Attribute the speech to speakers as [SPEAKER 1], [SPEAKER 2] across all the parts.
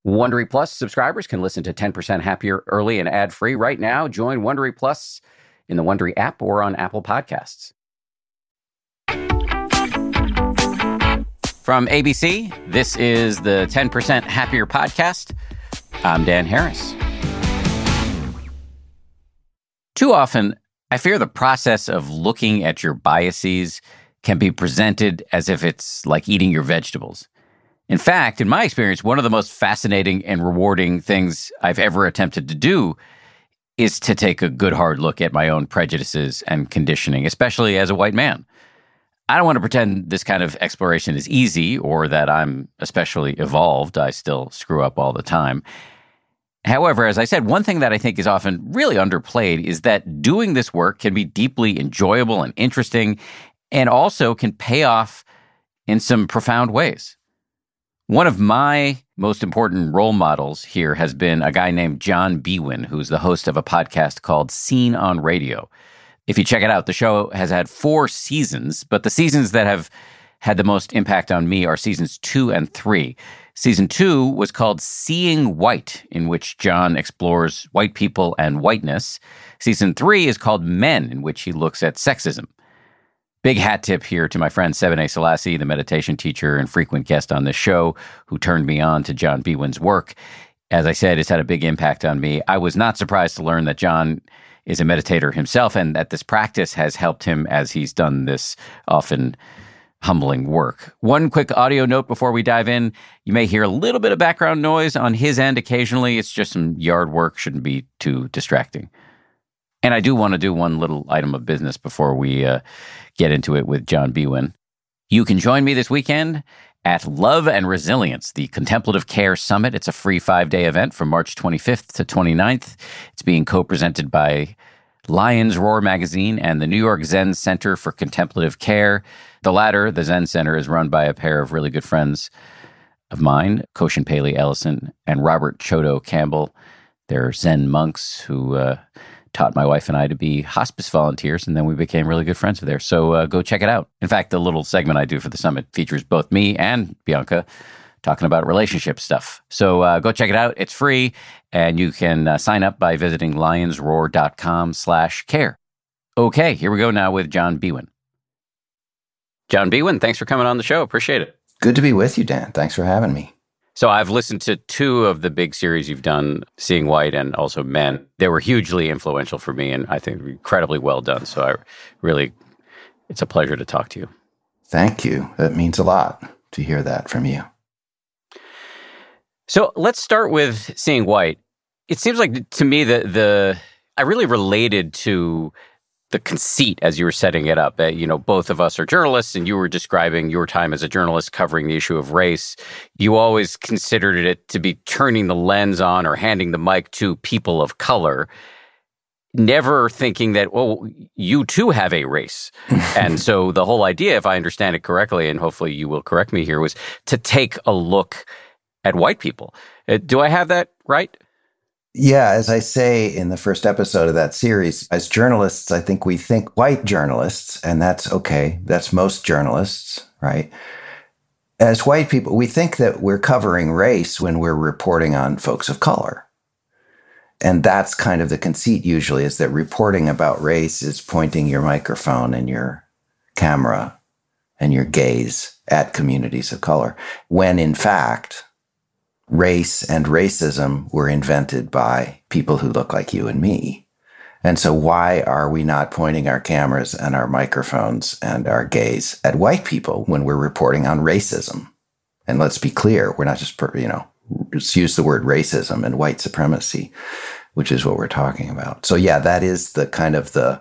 [SPEAKER 1] Wondery Plus subscribers can listen to 10% Happier early and ad-free right now. Join Wondery Plus in the Wondery app or on Apple Podcasts. From ABC, this is the 10% Happier podcast. I'm Dan Harris. Too often, I fear the process of looking at your biases can be presented as if it's like eating your vegetables. In fact, in my experience, one of the most fascinating and rewarding things I've ever attempted to do is to take a good hard look at my own prejudices and conditioning, especially as a white man. I don't want to pretend this kind of exploration is easy or that I'm especially evolved. I still screw up all the time. However, as I said, one thing that I think is often really underplayed is that doing this work can be deeply enjoyable and interesting and also can pay off in some profound ways. One of my most important role models here has been a guy named John Biewen, who's the host of a podcast called Scene on Radio. If you check it out, the show has had 4 seasons, but the seasons that have had the most impact on me are seasons 2 and 3. Season 2 was called Seeing White, in which John explores white people and whiteness. Season 3 is called Men, in which he looks at sexism. Big hat tip here to my friend Sebene Selassie, the meditation teacher and frequent guest on this show, who turned me on to John Biewen's work. As I said, it's had a big impact on me. I was not surprised to learn that John is a meditator himself and that this practice has helped him as he's done this often humbling work. One quick audio note before we dive in. You may hear a little bit of background noise on his end occasionally. It's just some yard work, shouldn't be too distracting. And I do want to do one little item of business before we get into it with John Biewen. You can join me this weekend at Love and Resilience, the Contemplative Care Summit. It's a free 5-day event from March 25th to 29th. It's being co-presented by Lion's Roar magazine and the New York Zen Center for Contemplative Care. The latter, the Zen Center, is run by a pair of really good friends of mine, Koshin Paley Ellison and Robert Chodo Campbell. They're Zen monks who taught my wife and I to be hospice volunteers, and then we became really good friends there. So go check it out. In fact, the little segment I do for the summit features both me and Bianca talking about relationship stuff. So go check it out. It's free, and you can sign up by visiting lionsroar.com/care. Okay, here we go now with John Biewen. John Biewen, thanks for coming on the show. Appreciate it.
[SPEAKER 2] Good to be with you, Dan. Thanks for having me.
[SPEAKER 1] So I've listened to 2 of the big series you've done, Seeing White and also Men. They were hugely influential for me and I think incredibly well done. So it's a pleasure to talk to you.
[SPEAKER 2] Thank you. That means a lot to hear that from you.
[SPEAKER 1] So let's start with Seeing White. It seems like to me that I really related to the conceit as you were setting it up. Both of us are journalists, and you were describing your time as a journalist covering the issue of race. You always considered it to be turning the lens on or handing the mic to people of color, never thinking that, well, you too have a race. And so the whole idea, if I understand it correctly, and hopefully you will correct me here, was to take a look at white people. Do I have that right?
[SPEAKER 2] Yeah, as I say in the first episode of that series, as journalists, I think we think white journalists, and that's okay. That's most journalists, right? As white people, we think that we're covering race when we're reporting on folks of color. And that's kind of the conceit usually, is that reporting about race is pointing your microphone and your camera and your gaze at communities of color, when in fact, race and racism were invented by people who look like you and me. And so why are we not pointing our cameras and our microphones and our gaze at white people when we're reporting on racism? And let's be clear, we're not just, just use the word racism and white supremacy, which is what we're talking about. So yeah, that is the kind of the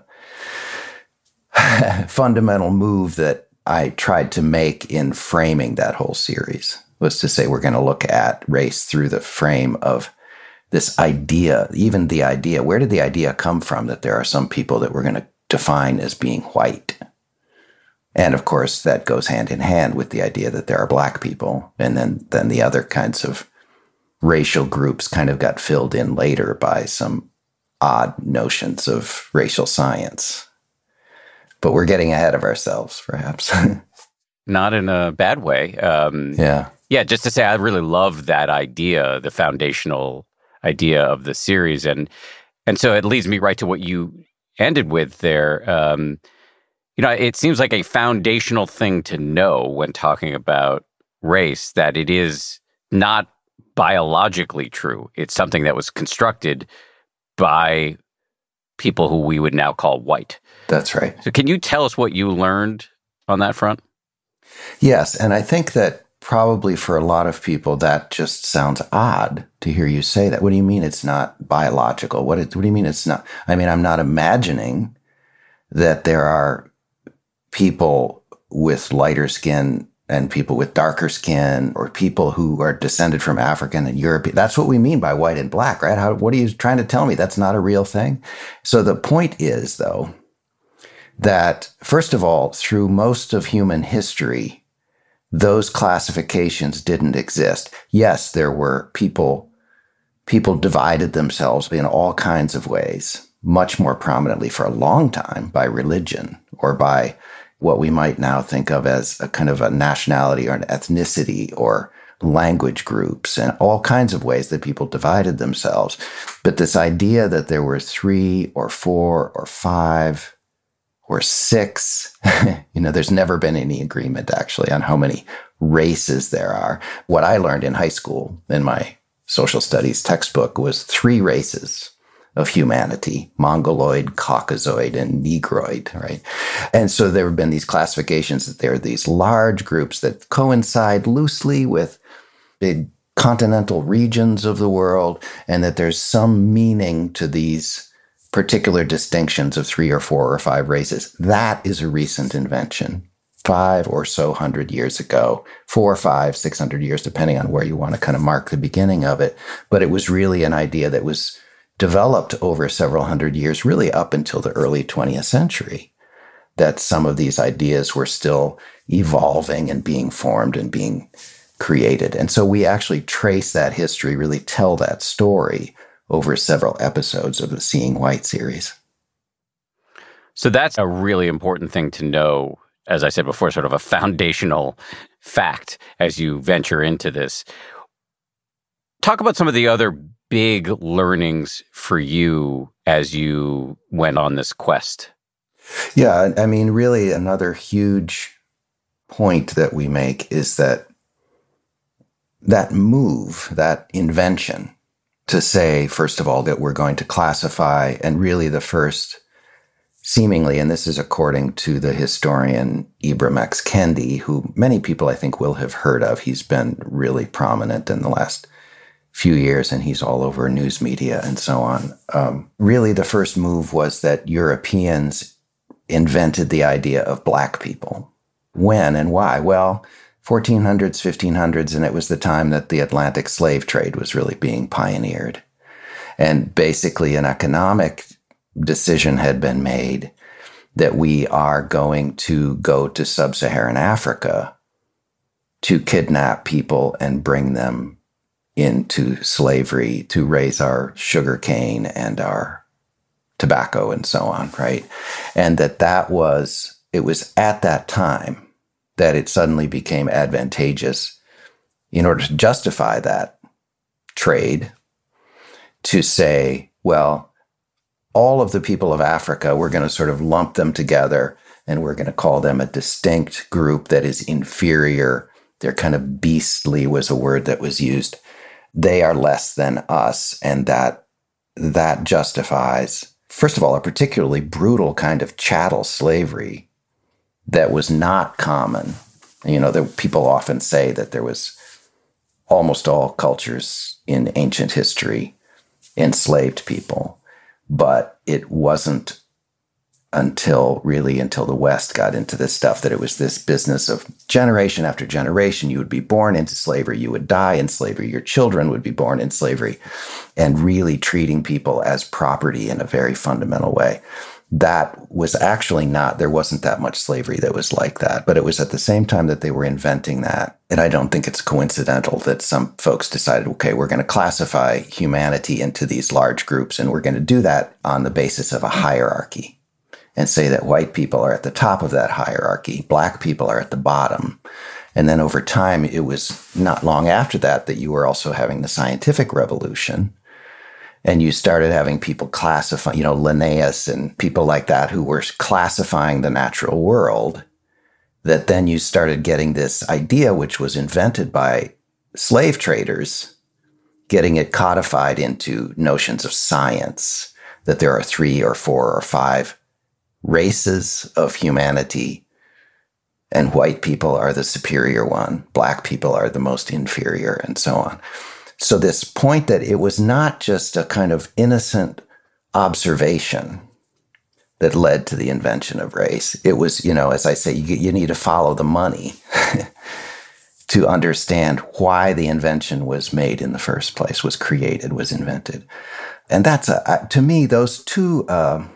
[SPEAKER 2] fundamental move that I tried to make in framing that whole series. Was to say we're going to look at race through the frame of this idea, even the idea, where did the idea come from that there are some people that we're going to define as being white? And of course, that goes hand in hand with the idea that there are black people. And then the other kinds of racial groups kind of got filled in later by some odd notions of racial science. But we're getting ahead of ourselves, perhaps.
[SPEAKER 1] Not in a bad way.
[SPEAKER 2] Yeah.
[SPEAKER 1] Yeah, just to say, I really love that idea, the foundational idea of the series. And so it leads me right to what you ended with there. It seems like a foundational thing to know when talking about race, that it is not biologically true. It's something that was constructed by people who we would now call white.
[SPEAKER 2] That's right.
[SPEAKER 1] So can you tell us what you learned on that front?
[SPEAKER 2] Yes, and I think that probably for a lot of people, that just sounds odd to hear you say that. What do you mean it's not biological? What do you mean it's not? I mean, I'm not imagining that there are people with lighter skin and people with darker skin, or people who are descended from African and European. That's what we mean by white and black, right? What are you trying to tell me? That's not a real thing? So the point is, though, that first of all, through most of human history, those classifications didn't exist. Yes, there were people divided themselves in all kinds of ways, much more prominently for a long time by religion or by what we might now think of as a kind of a nationality or an ethnicity or language groups, and all kinds of ways that people divided themselves. But this idea that there were 3 or 4 or 5 or 6, there's never been any agreement actually on how many races there are. What I learned in high school in my social studies textbook was 3 races of humanity: Mongoloid, Caucasoid, and Negroid, right? And so there have been these classifications that there are these large groups that coincide loosely with big continental regions of the world, and that there's some meaning to these particular distinctions of 3 or 4 or 5 races. That is a recent invention. 5 or so hundred years ago, 4, 5, 600 years, depending on where you want to kind of mark the beginning of it. But it was really an idea that was developed over several hundred years, really up until the early 20th century, that some of these ideas were still evolving and being formed and being created. And so we actually trace that history, really tell that story over several episodes of the Seeing White series.
[SPEAKER 1] So that's a really important thing to know, as I said before, sort of a foundational fact as you venture into this. Talk about some of the other big learnings for you as you went on this quest.
[SPEAKER 2] Yeah, I mean, really another huge point that we make is that move, that invention to say, first of all, that we're going to classify, and really the first, seemingly, and this is according to the historian Ibram X. Kendi, who many people I think will have heard of. He's been really prominent in the last few years, and he's all over news media and so on. Really, the first move was that Europeans invented the idea of black people. When and why? Well, 1400s, 1500s, and it was the time that the Atlantic slave trade was really being pioneered. And basically an economic decision had been made that we are going to go to sub-Saharan Africa to kidnap people and bring them into slavery to raise our sugar cane and our tobacco and so on, right? And it was at that time that it suddenly became advantageous, in order to justify that trade, to say, well, all of the people of Africa, we're going to sort of lump them together, and we're going to call them a distinct group that is inferior. They're kind of beastly was a word that was used. They are less than us, and that justifies, first of all, a particularly brutal kind of chattel slavery that was not common. People often say that there was almost all cultures in ancient history enslaved people, but it wasn't until the West got into this stuff that it was this business of generation after generation. You would be born into slavery, you would die in slavery, your children would be born in slavery, and really treating people as property in a very fundamental way. That was actually there wasn't that much slavery that was like that, but it was at the same time that they were inventing that. And I don't think it's coincidental that some folks decided, okay, we're going to classify humanity into these large groups, and we're going to do that on the basis of a hierarchy, and say that white people are at the top of that hierarchy, black people are at the bottom, And then over time, it was not long after that you were also having the scientific revolution. And you started having people classify, Linnaeus and people like that who were classifying the natural world. That then you started getting this idea, which was invented by slave traders, getting it codified into notions of science, that there are 3 or 4 or 5 races of humanity, and white people are the superior one, black people are the most inferior, and so on. So this point that it was not just a kind of innocent observation that led to the invention of race. It was, as I say, you need to follow the money to understand why the invention was made in the first place, was created, was invented. And that's, to me, those two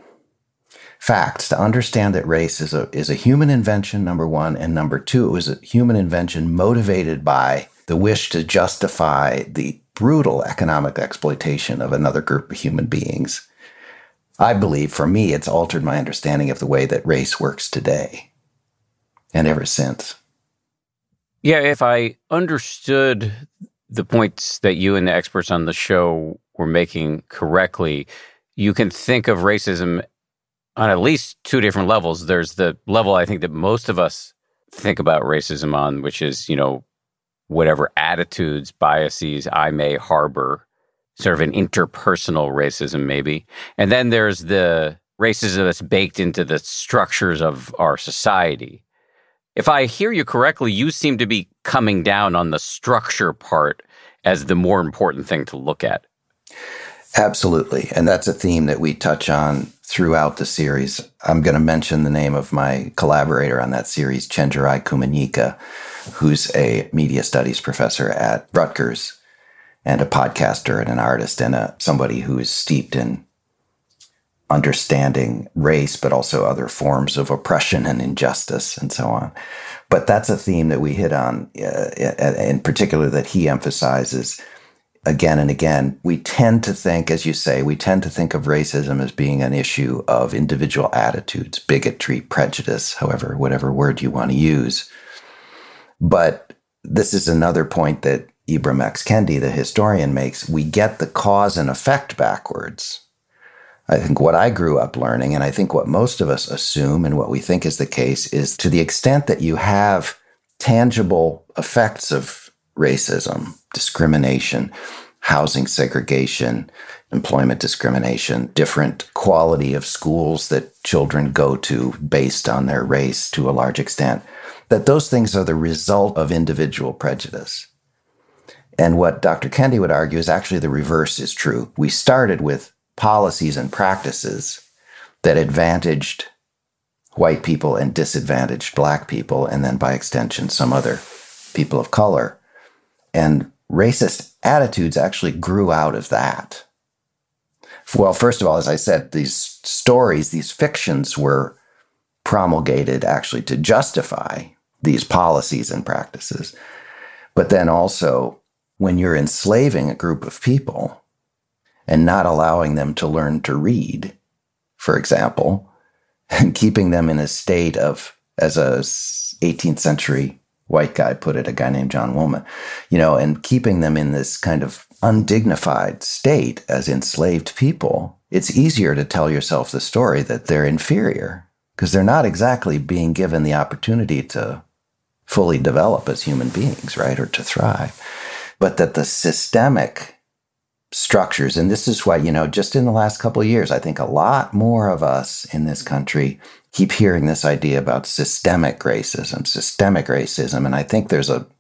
[SPEAKER 2] facts, to understand that race is a human invention, number one, and number two, it was a human invention motivated by the wish to justify the brutal economic exploitation of another group of human beings. I believe, for me, it's altered my understanding of the way that race works today and ever since.
[SPEAKER 1] Yeah, if I understood the points that you and the experts on the show were making correctly, you can think of racism on at least 2 different levels. There's the level I think that most of us think about racism on, which is, whatever attitudes, biases I may harbor, sort of an interpersonal racism maybe. And then there's the racism that's baked into the structures of our society. If I hear you correctly, you seem to be coming down on the structure part as the more important thing to look at.
[SPEAKER 2] Absolutely. And that's a theme that we touch on throughout the series. I'm going to mention the name of my collaborator on that series, Chenjerai Kumanyika, who's a media studies professor at Rutgers and a podcaster and an artist and somebody who is steeped in understanding race, but also other forms of oppression and injustice and so on. But that's a theme that we hit on, in particular, that he emphasizes again and again. We tend to think, as you say, of racism as being an issue of individual attitudes, bigotry, prejudice, whatever word you want to use. But this is another point that Ibram X. Kendi, the historian, makes. We get the cause and effect backwards. I think what I grew up learning, and I think what most of us assume and what we think is the case, is to the extent that you have tangible effects of racism, discrimination, housing segregation, employment discrimination, different quality of schools that children go to based on their race to a large extent, that those things are the result of individual prejudice. And what Dr. Kendi would argue is actually the reverse is true. We started with policies and practices that advantaged white people and disadvantaged black people, and then by extension, some other people of color. And racist attitudes actually grew out of that. Well, first of all, as I said, these stories, these fictions were promulgated actually to justify these policies and practices. But then also, when you're enslaving a group of people and not allowing them to learn to read, for example, and keeping them in a state of, as a 18th century white guy put it, a guy named John Woolman, and keeping them in this kind of undignified state as enslaved people, it's easier to tell yourself the story that they're inferior because they're not exactly being given the opportunity to fully develop as human beings, right, or to thrive. But that the systemic structures, and this is why, just in the last couple of years, I think a lot more of us in this country keep hearing this idea about systemic racism. And I think there's a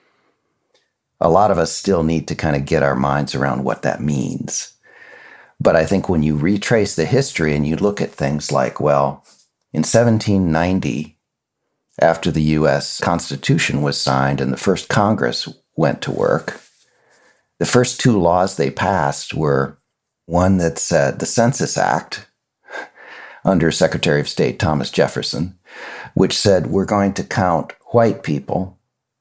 [SPEAKER 2] lot of us still need to kind of get our minds around what that means. But I think when you retrace the history and you look at things like, well, in 1790, after the U.S. Constitution was signed and the first Congress went to work, the first 2 laws they passed were one that said the Census Act under Secretary of State Thomas Jefferson, which said we're going to count white people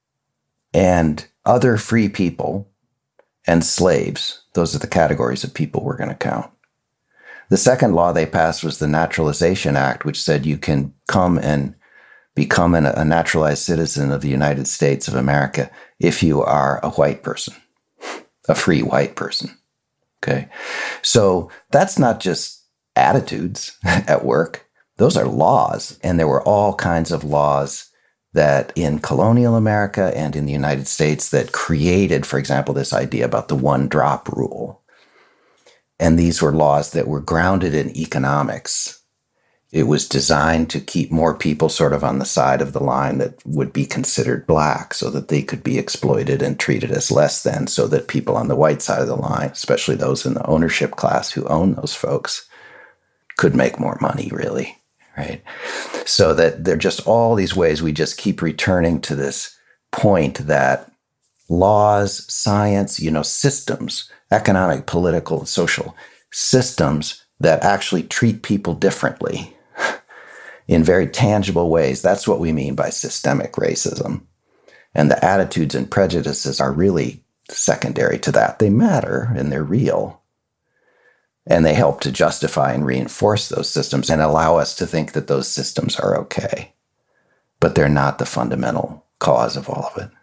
[SPEAKER 2] and other free people and slaves. Those are the categories of people we're going to count. The second law they passed was the Naturalization Act, which said you can come and become a naturalized citizen of the United States of America if you are a white person, a free white person. Okay. So that's not just attitudes at work. Those are laws. And there were all kinds of laws that in colonial America and in the United States that created, for example, this idea about the one drop rule. And these were laws that were grounded in economics. It was designed to keep more people sort of on the side of the line that would be considered black so that they could be exploited and treated as less than, so that people on the white side of the line, especially those in the ownership class who own those folks, could make more money, really, right? So that there are just all these ways we just keep returning to this point that laws, science, systems, economic, political, social systems that actually treat people differently in very tangible ways. That's what we mean by systemic racism. And the attitudes and prejudices are really secondary to that. They matter and they're real. And they help to justify and reinforce those systems and allow us to think that those systems are okay. But they're not the fundamental cause of all of it.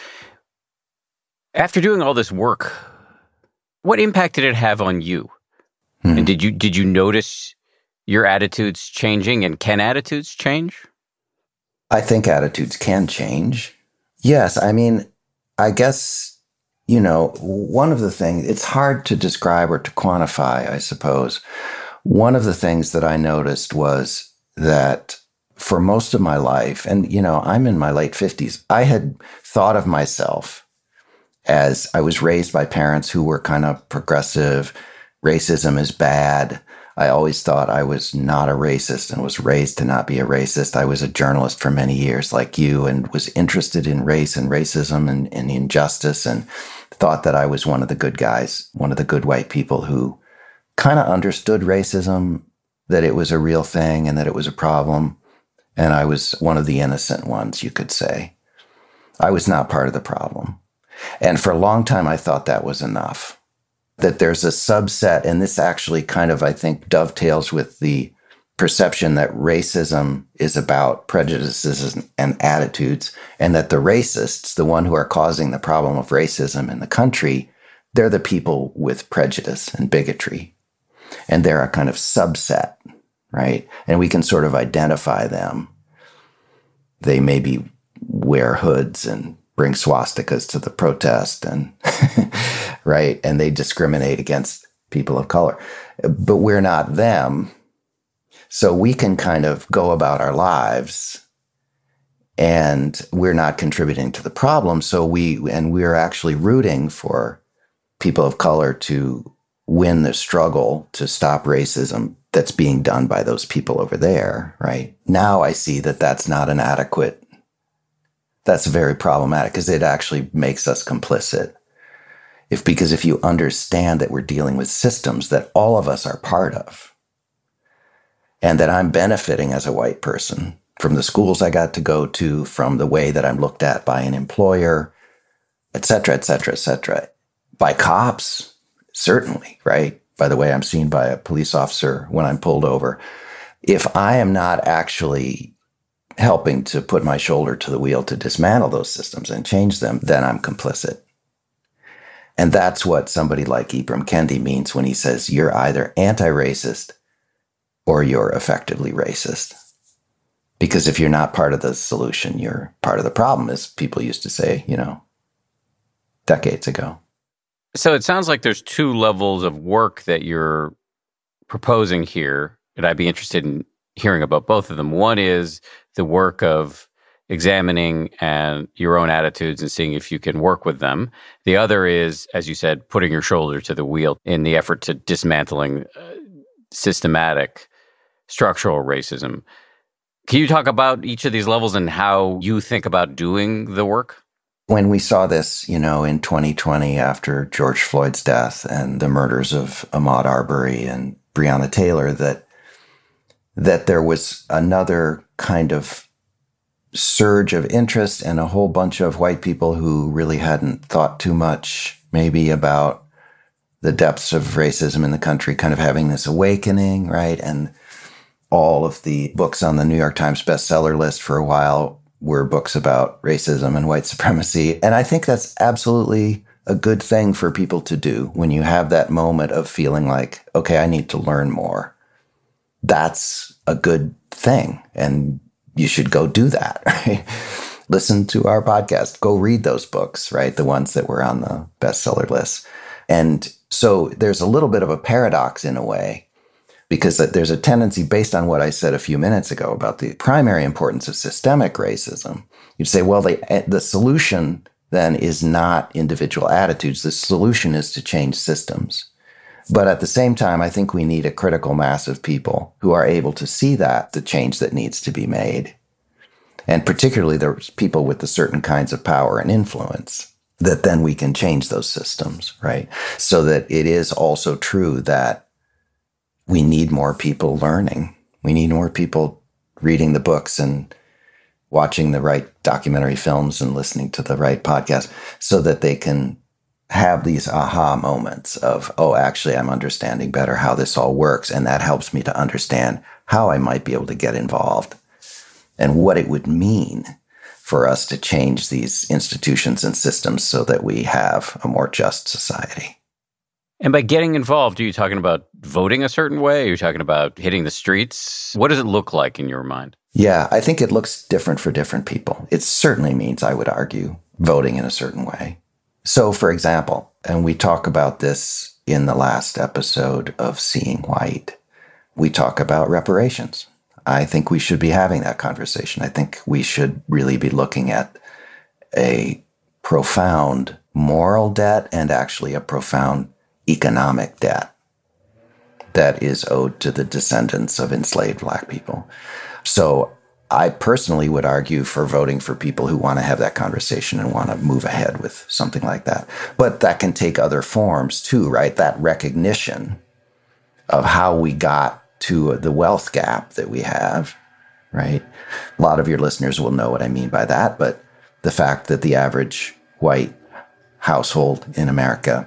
[SPEAKER 1] After doing all this work, what impact did it have on you? And did you notice your attitudes changing, and can attitudes change?
[SPEAKER 2] I think attitudes can change. Yes. I mean, I guess, one of the things, it's hard to describe or to quantify, I suppose. One of the things that I noticed was that for most of my life, and, I'm in my late 50s, I had thought of myself as I was raised by parents who were kind of progressive. Racism is bad. I always thought I was not a racist and was raised to not be a racist. I was a journalist for many years like you and was interested in race and racism and injustice, and thought that I was one of the good guys, one of the good white people who kind of understood racism, that it was a real thing and that it was a problem. And I was one of the innocent ones, you could say. I was not part of the problem. And for a long time, I thought that was enough. That there's a subset, and this actually kind of, I think, dovetails with the perception that racism is about prejudices and attitudes, and that the racists, the one who are causing the problem of racism in the country, they're the people with prejudice and bigotry. And they're a kind of subset, right? And we can sort of identify them. They maybe wear hoods and bring swastikas to the protest and right? And they discriminate against people of color. But we're not them. So we can kind of go about our lives and we're not contributing to the problem. So we're actually rooting for people of color to win the struggle to stop racism that's being done by those people over there, right? Now I see that that's not an adequate, that's very problematic because it actually makes us complicit. Because if you understand that we're dealing with systems that all of us are part of, and that I'm benefiting as a white person from the schools I got to go to, from the way that I'm looked at by an employer, et cetera, et cetera, et cetera, by cops, certainly, right? By the way I'm seen by a police officer when I'm pulled over. If I am not actually helping to put my shoulder to the wheel to dismantle those systems and change them, then I'm complicit. And that's what somebody like Ibram Kendi means when he says you're either anti-racist or you're effectively racist. Because if you're not part of the solution, you're part of the problem, as people used to say, decades ago.
[SPEAKER 1] So it sounds like there's two levels of work that you're proposing here, and I'd be interested in hearing about both of them. One is the work of examining and your own attitudes and seeing if you can work with them. The other is, as you said, putting your shoulder to the wheel in the effort to dismantling systematic structural racism. Can you talk about each of these levels and how you think about doing the work?
[SPEAKER 2] When we saw this, in 2020 after George Floyd's death and the murders of Ahmaud Arbery and Breonna Taylor, that there was another kind of surge of interest and a whole bunch of white people who really hadn't thought too much maybe about the depths of racism in the country kind of having this awakening, right? And all of the books on the New York Times bestseller list for a while were books about racism and white supremacy. And I think that's absolutely a good thing for people to do when you have that moment of feeling like, okay, I need to learn more. That's a good thing. And you should go do that, right? Listen to our podcast. Go read those books, right? The ones that were on the bestseller list. And so there's a little bit of a paradox in a way, because there's a tendency based on what I said a few minutes ago about the primary importance of systemic racism. You'd say, well, the solution then is not individual attitudes. The solution is to change systems. But at the same time, I think we need a critical mass of people who are able to see the change that needs to be made. And particularly there's people with the certain kinds of power and influence that then we can change those systems, right? So that it is also true that we need more people learning. We need more people reading the books and watching the right documentary films and listening to the right podcasts so that they can have these aha moments of, oh, actually, I'm understanding better how this all works. And that helps me to understand how I might be able to get involved and what it would mean for us to change these institutions and systems so that we have a more just society.
[SPEAKER 1] And by getting involved, are you talking about voting a certain way? Are you talking about hitting the streets? What does it look like in your mind?
[SPEAKER 2] Yeah, I think it looks different for different people. It certainly means, I would argue, voting in a certain way. So, for example, and we talk about this in the last episode of Seeing White, we talk about reparations. I think we should be having that conversation. I think we should really be looking at a profound moral debt and actually a profound economic debt that is owed to the descendants of enslaved Black people. So I personally would argue for voting for people who want to have that conversation and want to move ahead with something like that. But that can take other forms too, right? That recognition of how we got to the wealth gap that we have, right? A lot of your listeners will know what I mean by that, but the fact that the average white household in America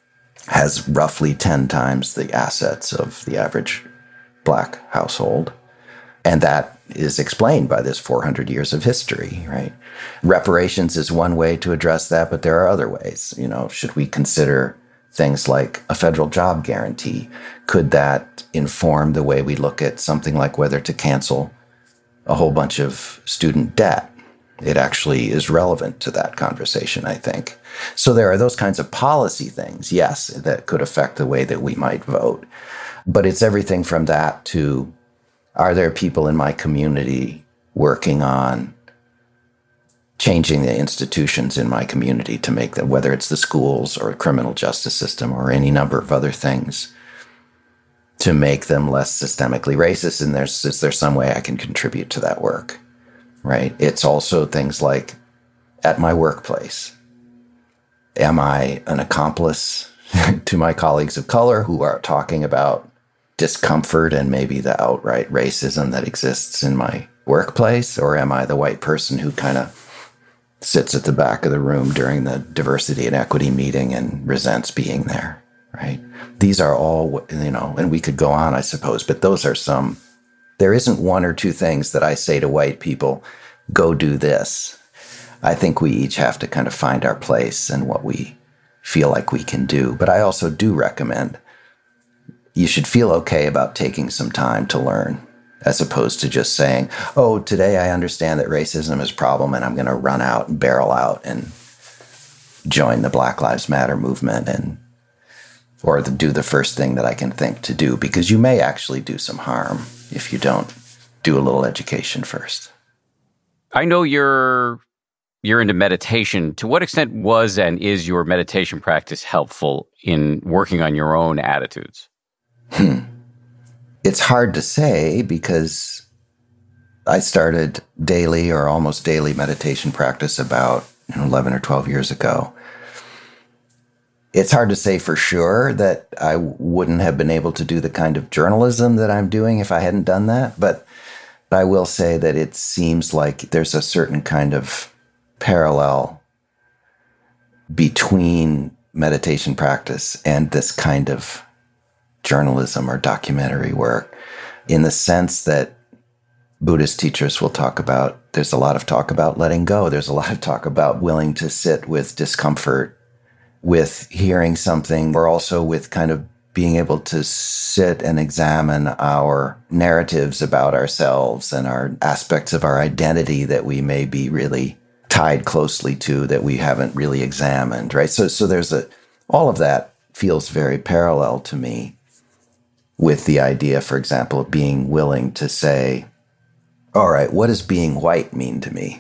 [SPEAKER 2] has roughly 10 times the assets of the average Black household. And that is explained by this 400 years of history, right? Reparations is one way to address that, but there are other ways. You know, should we consider things like a federal job guarantee? Could that inform the way we look at something like whether to cancel a whole bunch of student debt? It actually is relevant to that conversation, I think. So there are those kinds of policy things, yes, that could affect the way that we might vote. But it's everything from that to, are there people in my community working on changing the institutions in my community to make them, whether it's the schools or criminal justice system or any number of other things, to make them less systemically racist? And is there some way I can contribute to that work, right? It's also things like at my workplace. Am I an accomplice to my colleagues of color who are talking about discomfort and maybe the outright racism that exists in my workplace? Or am I the white person who kind of sits at the back of the room during the diversity and equity meeting and resents being there, right? These are all, and we could go on, I suppose, but those are some. There isn't one or two things that I say to white people, go do this. I think we each have to kind of find our place and what we feel like we can do. But I also do recommend you should feel okay about taking some time to learn, as opposed to just saying, oh, today I understand that racism is a problem and I'm going to run out and barrel out and join the Black Lives Matter movement or do the first thing that I can think to do, because you may actually do some harm if you don't do a little education first.
[SPEAKER 1] I know you're into meditation. To what extent was and is your meditation practice helpful in working on your own attitudes?
[SPEAKER 2] It's hard to say because I started daily or almost daily meditation practice about 11 or 12 years ago. It's hard to say for sure that I wouldn't have been able to do the kind of journalism that I'm doing if I hadn't done that. But I will say that it seems like there's a certain kind of parallel between meditation practice and this kind of journalism or documentary work in the sense that Buddhist teachers will talk about, there's a lot of talk about letting go. There's a lot of talk about willing to sit with discomfort, with hearing something, or also with kind of being able to sit and examine our narratives about ourselves and our aspects of our identity that we may be really tied closely to that we haven't really examined, right? So there's all of that feels very parallel to me with the idea, for example, of being willing to say, all right, what does being white mean to me?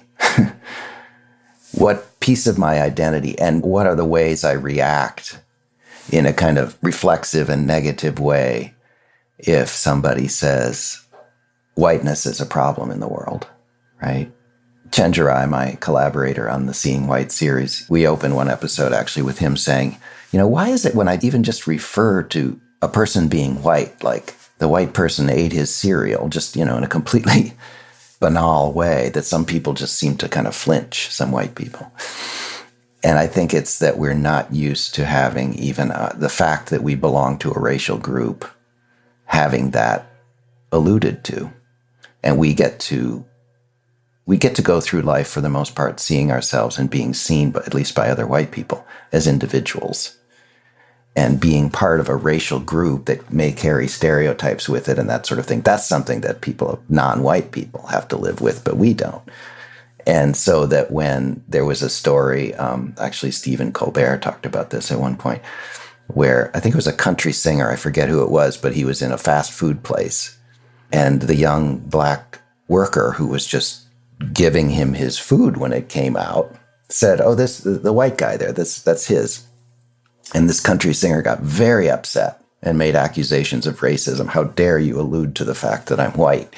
[SPEAKER 2] What piece of my identity, and what are the ways I react in a kind of reflexive and negative way if somebody says whiteness is a problem in the world, right? Chenjerai, my collaborator on the Seeing White series, we open one episode actually with him saying, why is it when I even just refer to a person being white, like the white person ate his cereal, just, in a completely banal way, that some people just seem to kind of flinch, some white people. And I think it's that we're not used to having even the fact that we belong to a racial group, having that alluded to. And we get to go through life for the most part seeing ourselves and being seen, but at least by other white people, as individuals. And being part of a racial group that may carry stereotypes with it and that sort of thing. That's something that non-white people have to live with, but we don't. And so that when there was a story, actually Stephen Colbert talked about this at one point, where I think it was a country singer, I forget who it was, but he was in a fast food place. And the young black worker who was just giving him his food when it came out said, oh, the white guy there, that's his. And this country singer got very upset and made accusations of racism. How dare you allude to the fact that I'm white?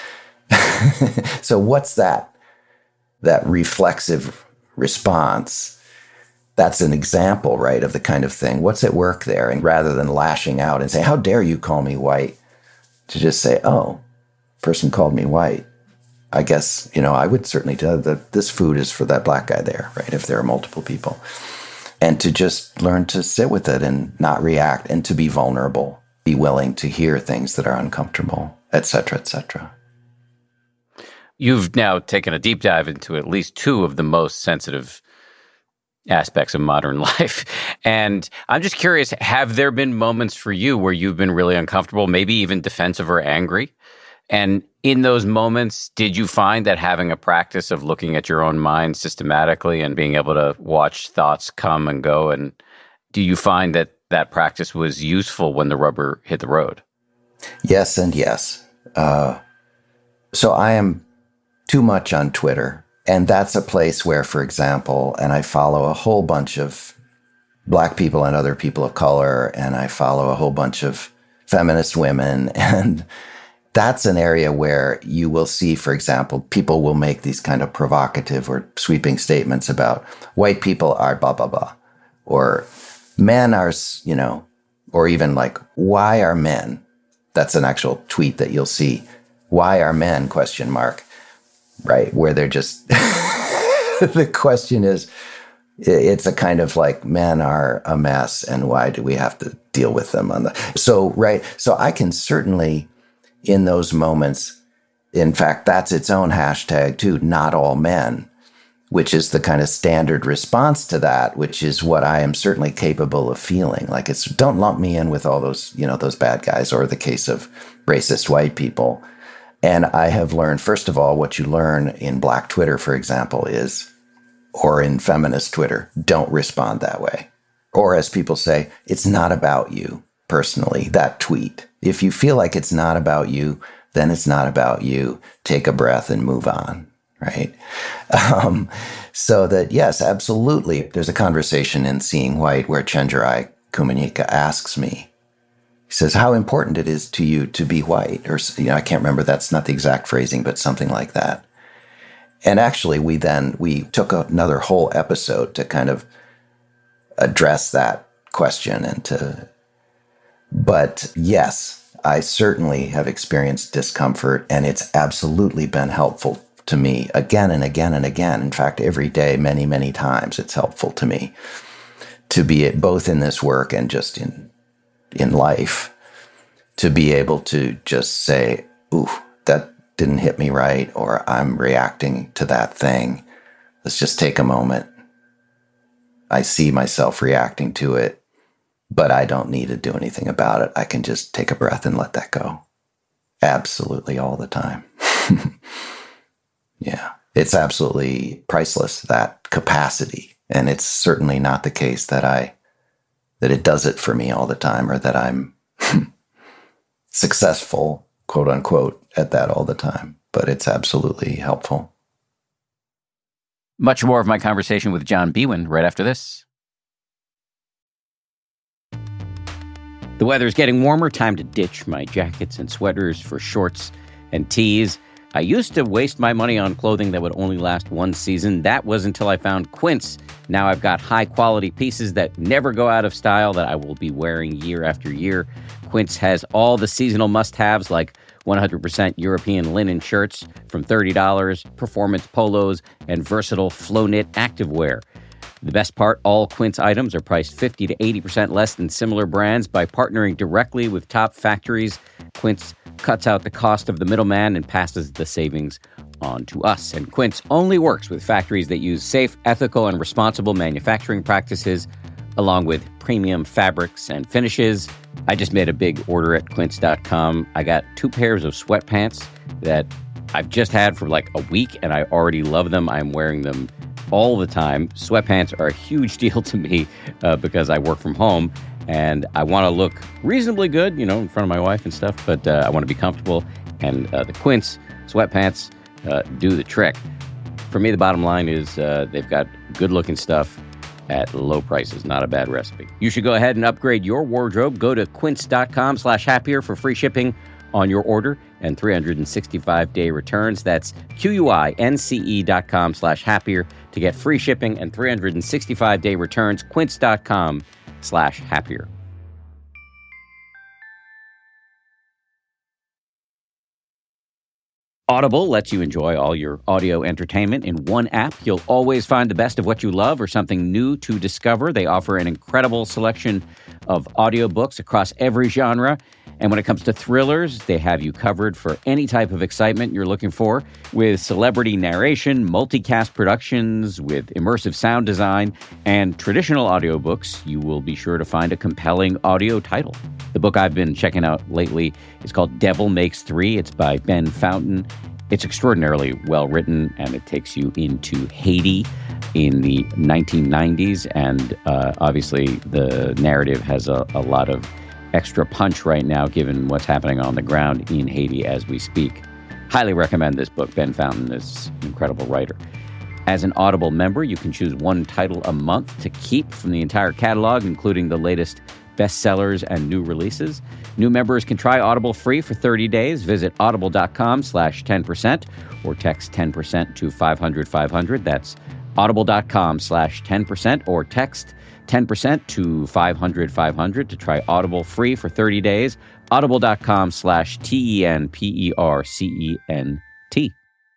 [SPEAKER 2] So what's that reflexive response? That's an example, right, of the kind of thing. What's at work there? And rather than lashing out and say, how dare you call me white? To just say, oh, person called me white. I guess, I would certainly tell that this food is for that black guy there, right, if there are multiple people. And to just learn to sit with it and not react, and to be vulnerable, be willing to hear things that are uncomfortable, et cetera, et cetera.
[SPEAKER 1] You've now taken a deep dive into at least two of the most sensitive aspects of modern life. And I'm just curious, have there been moments for you where you've been really uncomfortable, maybe even defensive or angry? And in those moments, did you find that having a practice of looking at your own mind systematically and being able to watch thoughts come and go, and do you find that that practice was useful when the rubber hit the road?
[SPEAKER 2] Yes and yes. So I am too much on Twitter, and that's a place where, for example, and I follow a whole bunch of Black people and other people of color, and I follow a whole bunch of feminist women, and that's an area where you will see, for example, people will make these kind of provocative or sweeping statements about white people are blah, blah, blah, or men are, or even like, why are men? That's an actual tweet that you'll see. Why are men? ? Right? Where they're just, the question is, it's a kind of like, men are a mess and why do we have to deal with them so, right. So I can certainly, in those moments, in fact, that's its own hashtag too, not all men, which is the kind of standard response to that, which is what I am certainly capable of feeling. Like, it's, don't lump me in with all those, those bad guys, or the case of racist white people. And I have learned, first of all, what you learn in Black Twitter, for example, is, or in feminist Twitter, don't respond that way. Or as people say, it's not about you personally, that tweet. If you feel like it's not about you, then it's not about you. Take a breath and move on, right? So that, yes, absolutely. There's a conversation in Seeing White where Chenjerai Kumanyika asks me, he says, how important it is to you to be white, or, I can't remember, that's not the exact phrasing, but something like that. And actually, we took another whole episode to kind of address that question but yes, I certainly have experienced discomfort, and it's absolutely been helpful to me again and again and again. In fact, every day, many, many times, it's helpful to me to be both in this work and just in life, to be able to just say, ooh, that didn't hit me right, or I'm reacting to that thing. Let's just take a moment. I see myself reacting to it, but I don't need to do anything about it. I can just take a breath and let that go. Absolutely all the time. Yeah, it's absolutely priceless, that capacity. And it's certainly not the case that it does it for me all the time, or that I'm successful, quote unquote, at that all the time. But it's absolutely helpful.
[SPEAKER 1] Much more of my conversation with John Biewen right after this. The weather's getting warmer. Time to ditch my jackets and sweaters for shorts and tees. I used to waste my money on clothing that would only last one season. That was until I found Quince. Now I've got high-quality pieces that never go out of style that I will be wearing year after year. Quince has all the seasonal must-haves like 100% European linen shirts from $30, performance polos, and versatile flow-knit activewear. The best part, all Quince items are priced 50 to 80% less than similar brands. By partnering directly with top factories, Quince cuts out the cost of the middleman and passes the savings on to us. And Quince only works with factories that use safe, ethical, and responsible manufacturing practices, along with premium fabrics and finishes. I just made a big order at quince.com. I got 2 pairs of sweatpants that I've just had for like a week, and I already love them. I'm wearing them all the time. Sweatpants are a huge deal to me because I work from home and I want to look reasonably good, in front of my wife and stuff, but I want to be comfortable. And the Quince sweatpants do the trick. For me, the bottom line is they've got good looking stuff at low prices. Not a bad recipe. You should go ahead and upgrade your wardrobe. Go to quince.com/happier for free shipping on your order and 365-day returns. That's QUINCE.com/happier to get free shipping and 365-day returns. Quince.com/happier. Audible lets you enjoy all your audio entertainment in one app. You'll always find the best of what you love or something new to discover. They offer an incredible selection of audiobooks across every genre. And when it comes to thrillers, they have you covered for any type of excitement you're looking for. With celebrity narration, multicast productions, with immersive sound design, and traditional audiobooks, you will be sure to find a compelling audio title. The book I've been checking out lately is called Devil Makes Three. It's by Ben Fountain. It's extraordinarily well written, and it takes you into Haiti in the 1990s. And obviously, the narrative has a lot of extra punch right now, given what's happening on the ground in Haiti as we speak. Highly recommend this book. Ben Fountain is an incredible writer. As an Audible member, you can choose one title a month to keep from the entire catalog, including the latest bestsellers and new releases. New members can try Audible free for 30 days. Visit audible.com/10% or text 10% to 500-500. That's audible.com/10% or text 10% to 500-500 to try Audible free for 30 days. Audible.com/TENPERCENT.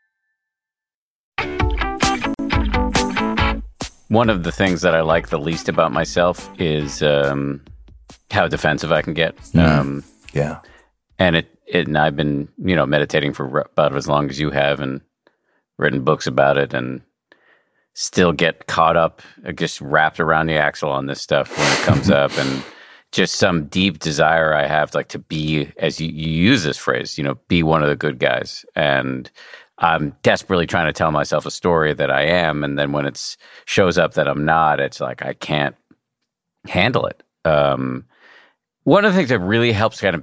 [SPEAKER 1] One of the things that I like the least about myself is how defensive I can get.
[SPEAKER 2] Yeah.
[SPEAKER 1] And and I've been, meditating for about as long as you have and written books about it, and still get caught up, just wrapped around the axle on this stuff when it comes up, and just some deep desire I have, like, to be, as you use this phrase, be one of the good guys. And I'm desperately trying to tell myself a story that I am, and then when it shows up that I'm not, it's like I can't handle it. One of the things that really helps kind of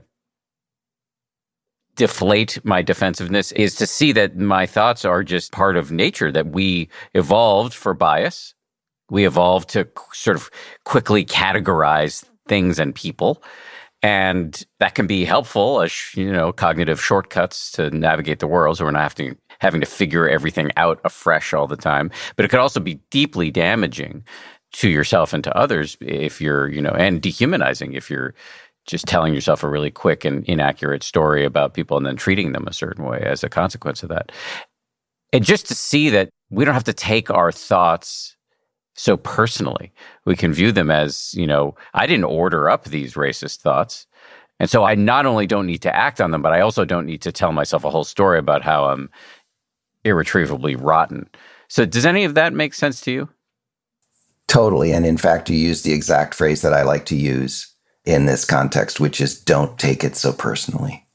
[SPEAKER 1] deflate my defensiveness is to see that my thoughts are just part of nature, that we evolved for bias. We evolved to sort of quickly categorize things and people. And that can be helpful as, cognitive shortcuts to navigate the world, so we're not having to figure everything out afresh all the time. But it could also be deeply damaging to yourself and to others if you're, and dehumanizing if you're just telling yourself a really quick and inaccurate story about people and then treating them a certain way as a consequence of that. And just to see that we don't have to take our thoughts so personally. We can view them as, I didn't order up these racist thoughts. And so I not only don't need to act on them, but I also don't need to tell myself a whole story about how I'm irretrievably rotten. So does any of that make sense to you?
[SPEAKER 2] Totally. And in fact, you use the exact phrase that I like to use in this context, which is don't take it so personally.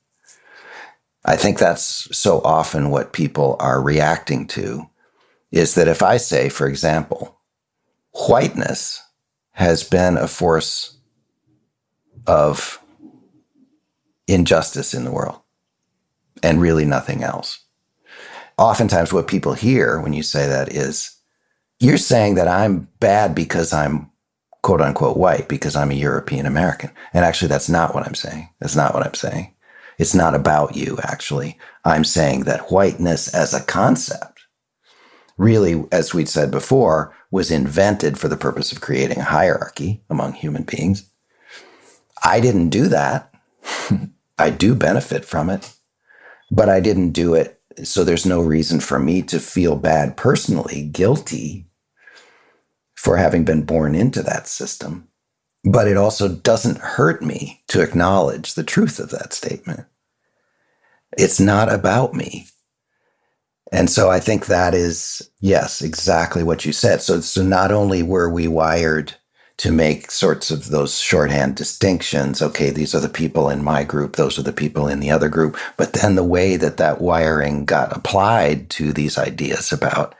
[SPEAKER 2] I think that's so often what people are reacting to, is that if I say, for example, whiteness has been a force of injustice in the world and really nothing else. Oftentimes what people hear when you say that is, you're saying that I'm bad because I'm quote unquote white, because I'm a European American. And actually, that's not what I'm saying. That's not what I'm saying. It's not about you, actually. I'm saying that whiteness as a concept really, as we'd said before, was invented for the purpose of creating a hierarchy among human beings. I didn't do that. I do benefit from it, but I didn't do it. So there's no reason for me to feel bad personally, guilty for having been born into that system. But it also doesn't hurt me to acknowledge the truth of that statement. It's not about me. And so I think that is, yes, exactly what you said. So not only were we wired to make sorts of those shorthand distinctions, okay, these are the people in my group, those are the people in the other group, but then the way that that wiring got applied to these ideas about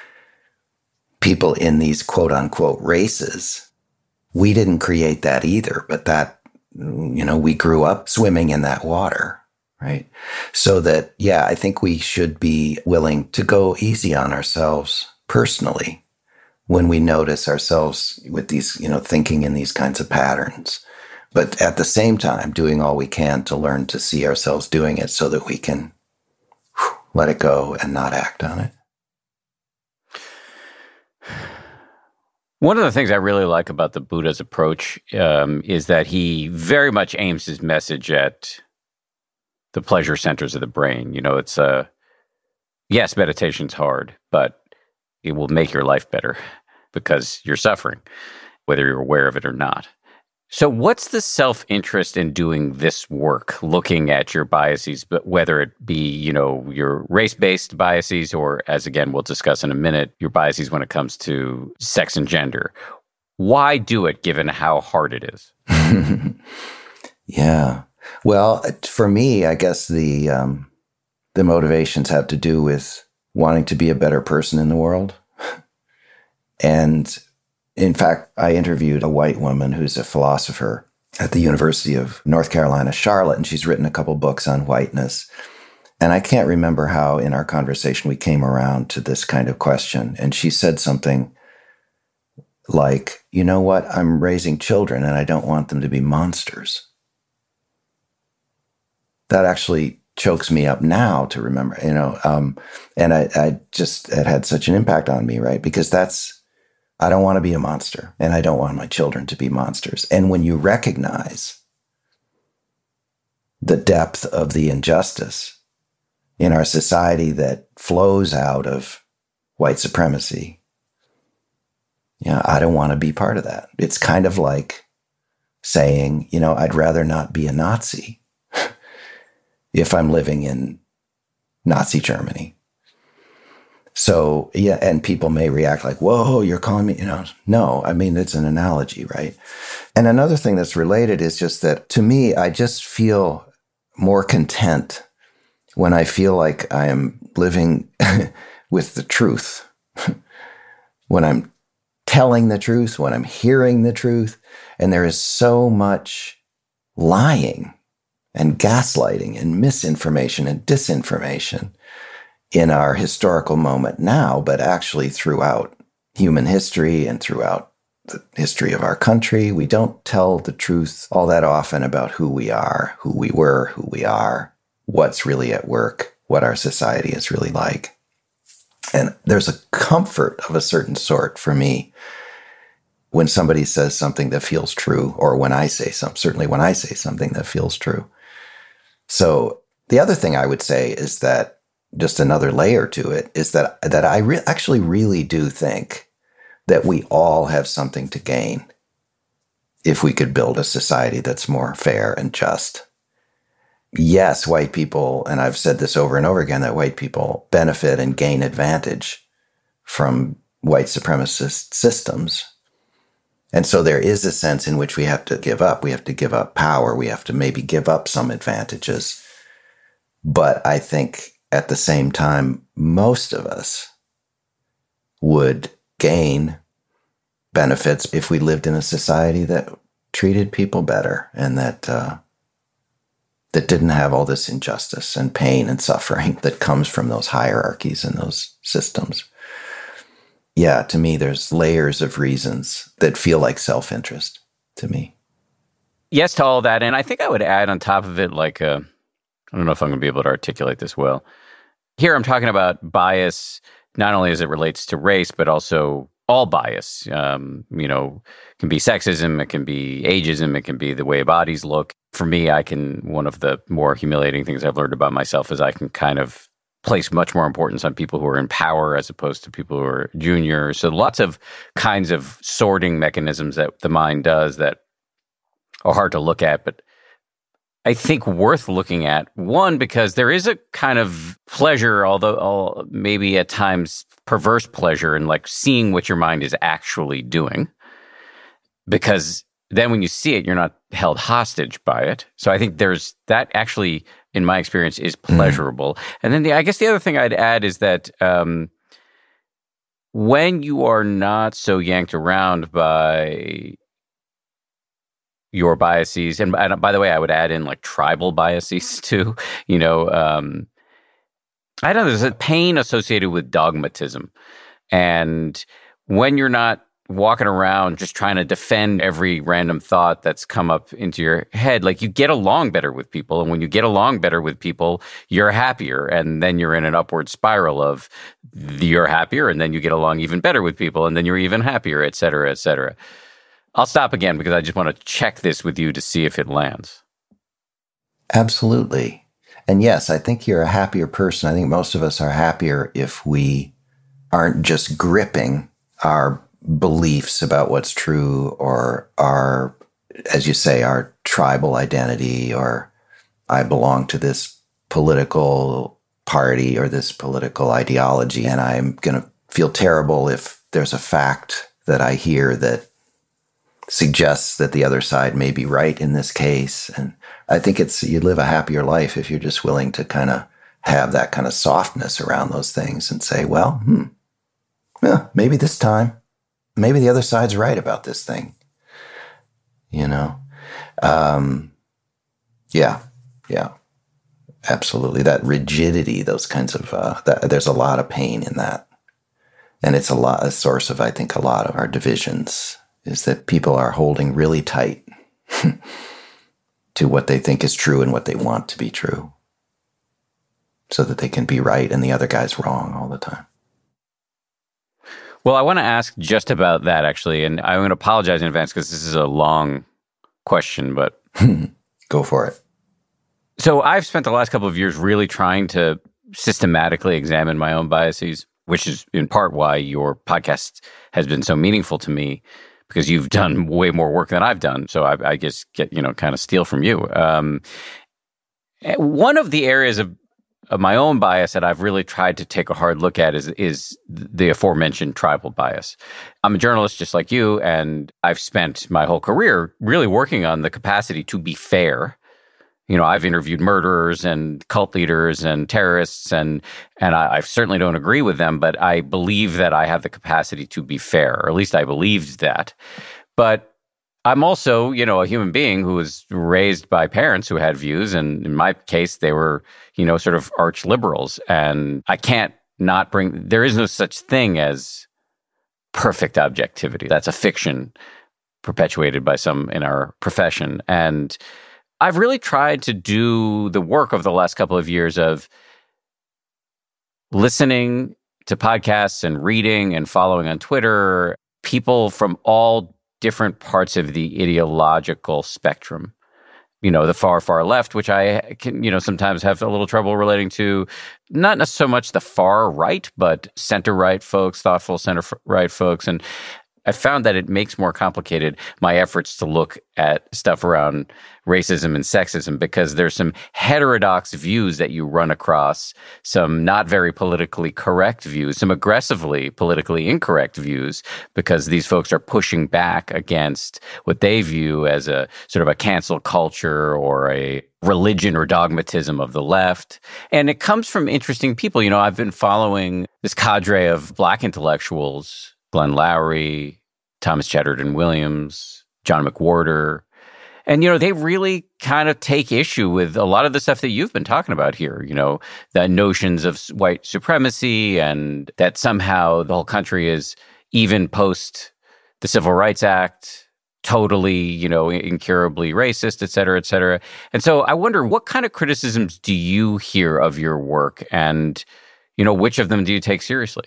[SPEAKER 2] people in these quote unquote races, we didn't create that either, but that, we grew up swimming in that water, right? So that, yeah, I think we should be willing to go easy on ourselves personally when we notice ourselves with these, thinking in these kinds of patterns. But at the same time, doing all we can to learn to see ourselves doing it so that we can let it go and not act on it.
[SPEAKER 1] One of the things I really like about the Buddha's approach is that he very much aims his message at the pleasure centers of the brain. It's yes, meditation's hard, but it will make your life better because you're suffering, whether you're aware of it or not. So what's the self-interest in doing this work, looking at your biases, but whether it be, your race-based biases or, as again, we'll discuss in a minute, your biases when it comes to sex and gender? Why do it given how hard it is?
[SPEAKER 2] Yeah. Well, for me, I guess the motivations have to do with wanting to be a better person in the world. And in fact, I interviewed a white woman who's a philosopher at the University of North Carolina, Charlotte, and she's written a couple books on whiteness. And I can't remember how in our conversation we came around to this kind of question. And she said something like, you know what, I'm raising children and I don't want them to be monsters. That actually chokes me up now to remember, and it had such an impact on me, right? Because I don't want to be a monster, and I don't want my children to be monsters. And when you recognize the depth of the injustice in our society that flows out of white supremacy, I don't want to be part of that. It's kind of like saying, I'd rather not be a Nazi if I'm living in Nazi Germany. So, yeah, and people may react like, whoa, you're calling me, no, I mean, it's an analogy, right? And another thing that's related is just that, to me, I just feel more content when I feel like I am living with the truth, when I'm telling the truth, when I'm hearing the truth, and there is so much lying and gaslighting and misinformation and disinformation in our historical moment now, but actually throughout human history and throughout the history of our country. We don't tell the truth all that often about who we are, who we were, who we are, what's really at work, what our society is really like. And there's a comfort of a certain sort for me when somebody says something that feels true, or when I say something, certainly when I say something that feels true. So the other thing I would say is that, just another layer to it, is that I actually really do think that we all have something to gain if we could build a society that's more fair and just. Yes, white people, and I've said this over and over again, that white people benefit and gain advantage from white supremacist systems. And so there is a sense in which we have to give up. We have to give up power. We have to maybe give up some advantages. But I think at the same time, most of us would gain benefits if we lived in a society that treated people better and that didn't have all this injustice and pain and suffering that comes from those hierarchies and those systems. Yeah, to me, there's layers of reasons that feel like self-interest to me.
[SPEAKER 1] Yes to all that. And I think I would add on top of it, like, I don't know if I'm going to be able to articulate this well. Here I'm talking about bias, not only as it relates to race, but also all bias. It can be sexism, it can be ageism, it can be the way bodies look. For me, one of the more humiliating things I've learned about myself is I can kind of place much more importance on people who are in power as opposed to people who are junior. So lots of kinds of sorting mechanisms that the mind does that are hard to look at, but I think worth looking at. One, because there is a kind of pleasure, although maybe at times perverse pleasure, in like seeing what your mind is actually doing. Because then when you see it, you're not held hostage by it. So I think there's that actually, in my experience, is pleasurable. And then I guess the other thing I'd add is that when you are not so yanked around by your biases, and by the way, I would add in like tribal biases too, I don't know, there's a pain associated with dogmatism. And when you're not walking around just trying to defend every random thought that's come up into your head, like you get along better with people. And when you get along better with people, you're happier. And then you're in an upward spiral of you're happier, and then you get along even better with people, and then you're even happier, et cetera, et cetera. I'll stop again because I just want to check this with you to see if it lands.
[SPEAKER 2] Absolutely. And yes, I think you're a happier person. I think most of us are happier if we aren't just gripping our beliefs about what's true, or our, as you say, our tribal identity, or I belong to this political party or this political ideology, and I'm going to feel terrible if there's a fact that I hear that suggests that the other side may be right in this case. And I think you live a happier life if you're just willing to kind of have that kind of softness around those things and say, well, maybe this time, maybe the other side's right about this thing, Yeah, absolutely. That rigidity, those kinds of, there's a lot of pain in that. And it's a source of, I think, a lot of our divisions, is that people are holding really tight to what they think is true and what they want to be true, so that they can be right and the other guy's wrong all the time.
[SPEAKER 1] Well, I want to ask just about that, actually, and I'm going to apologize in advance because this is a long question, but...
[SPEAKER 2] Go for it.
[SPEAKER 1] So I've spent the last couple of years really trying to systematically examine my own biases, which is in part why your podcast has been so meaningful to me, because you've done way more work than I've done. So I just get, kind of steal from you. One of the areas of my own bias that I've really tried to take a hard look at is the aforementioned tribal bias. I'm a journalist just like you, and I've spent my whole career really working on the capacity to be fair. I've interviewed murderers and cult leaders and terrorists, and I certainly don't agree with them, but I believe that I have the capacity to be fair, or at least I believed that. But I'm also, a human being who was raised by parents who had views, and in my case, they were, sort of arch liberals, and I can't not there is no such thing as perfect objectivity. That's a fiction perpetuated by some in our profession, and I've really tried to do the work of the last couple of years of listening to podcasts and reading and following on Twitter people from all different parts of the ideological spectrum. The far, far left, which I can, sometimes have a little trouble relating to, not so much the far right, but center right folks, thoughtful center right folks. And I found that it makes more complicated my efforts to look at stuff around racism and sexism because there's some heterodox views that you run across, some not very politically correct views, some aggressively politically incorrect views, because these folks are pushing back against what they view as a sort of a cancel culture or a religion or dogmatism of the left. And it comes from interesting people. You know, I've been following this cadre of Black intellectuals, Glenn Loury, Thomas Chatterton Williams, John McWhorter. And, you know, they really kind of take issue with a lot of the stuff that you've been talking about here, you know, the notions of white supremacy and that somehow the whole country is even post the Civil Rights Act, totally, you know, incurably racist, et cetera, et cetera. And so I wonder, what kind of criticisms do you hear of your work? And, you know, which of them do you take seriously?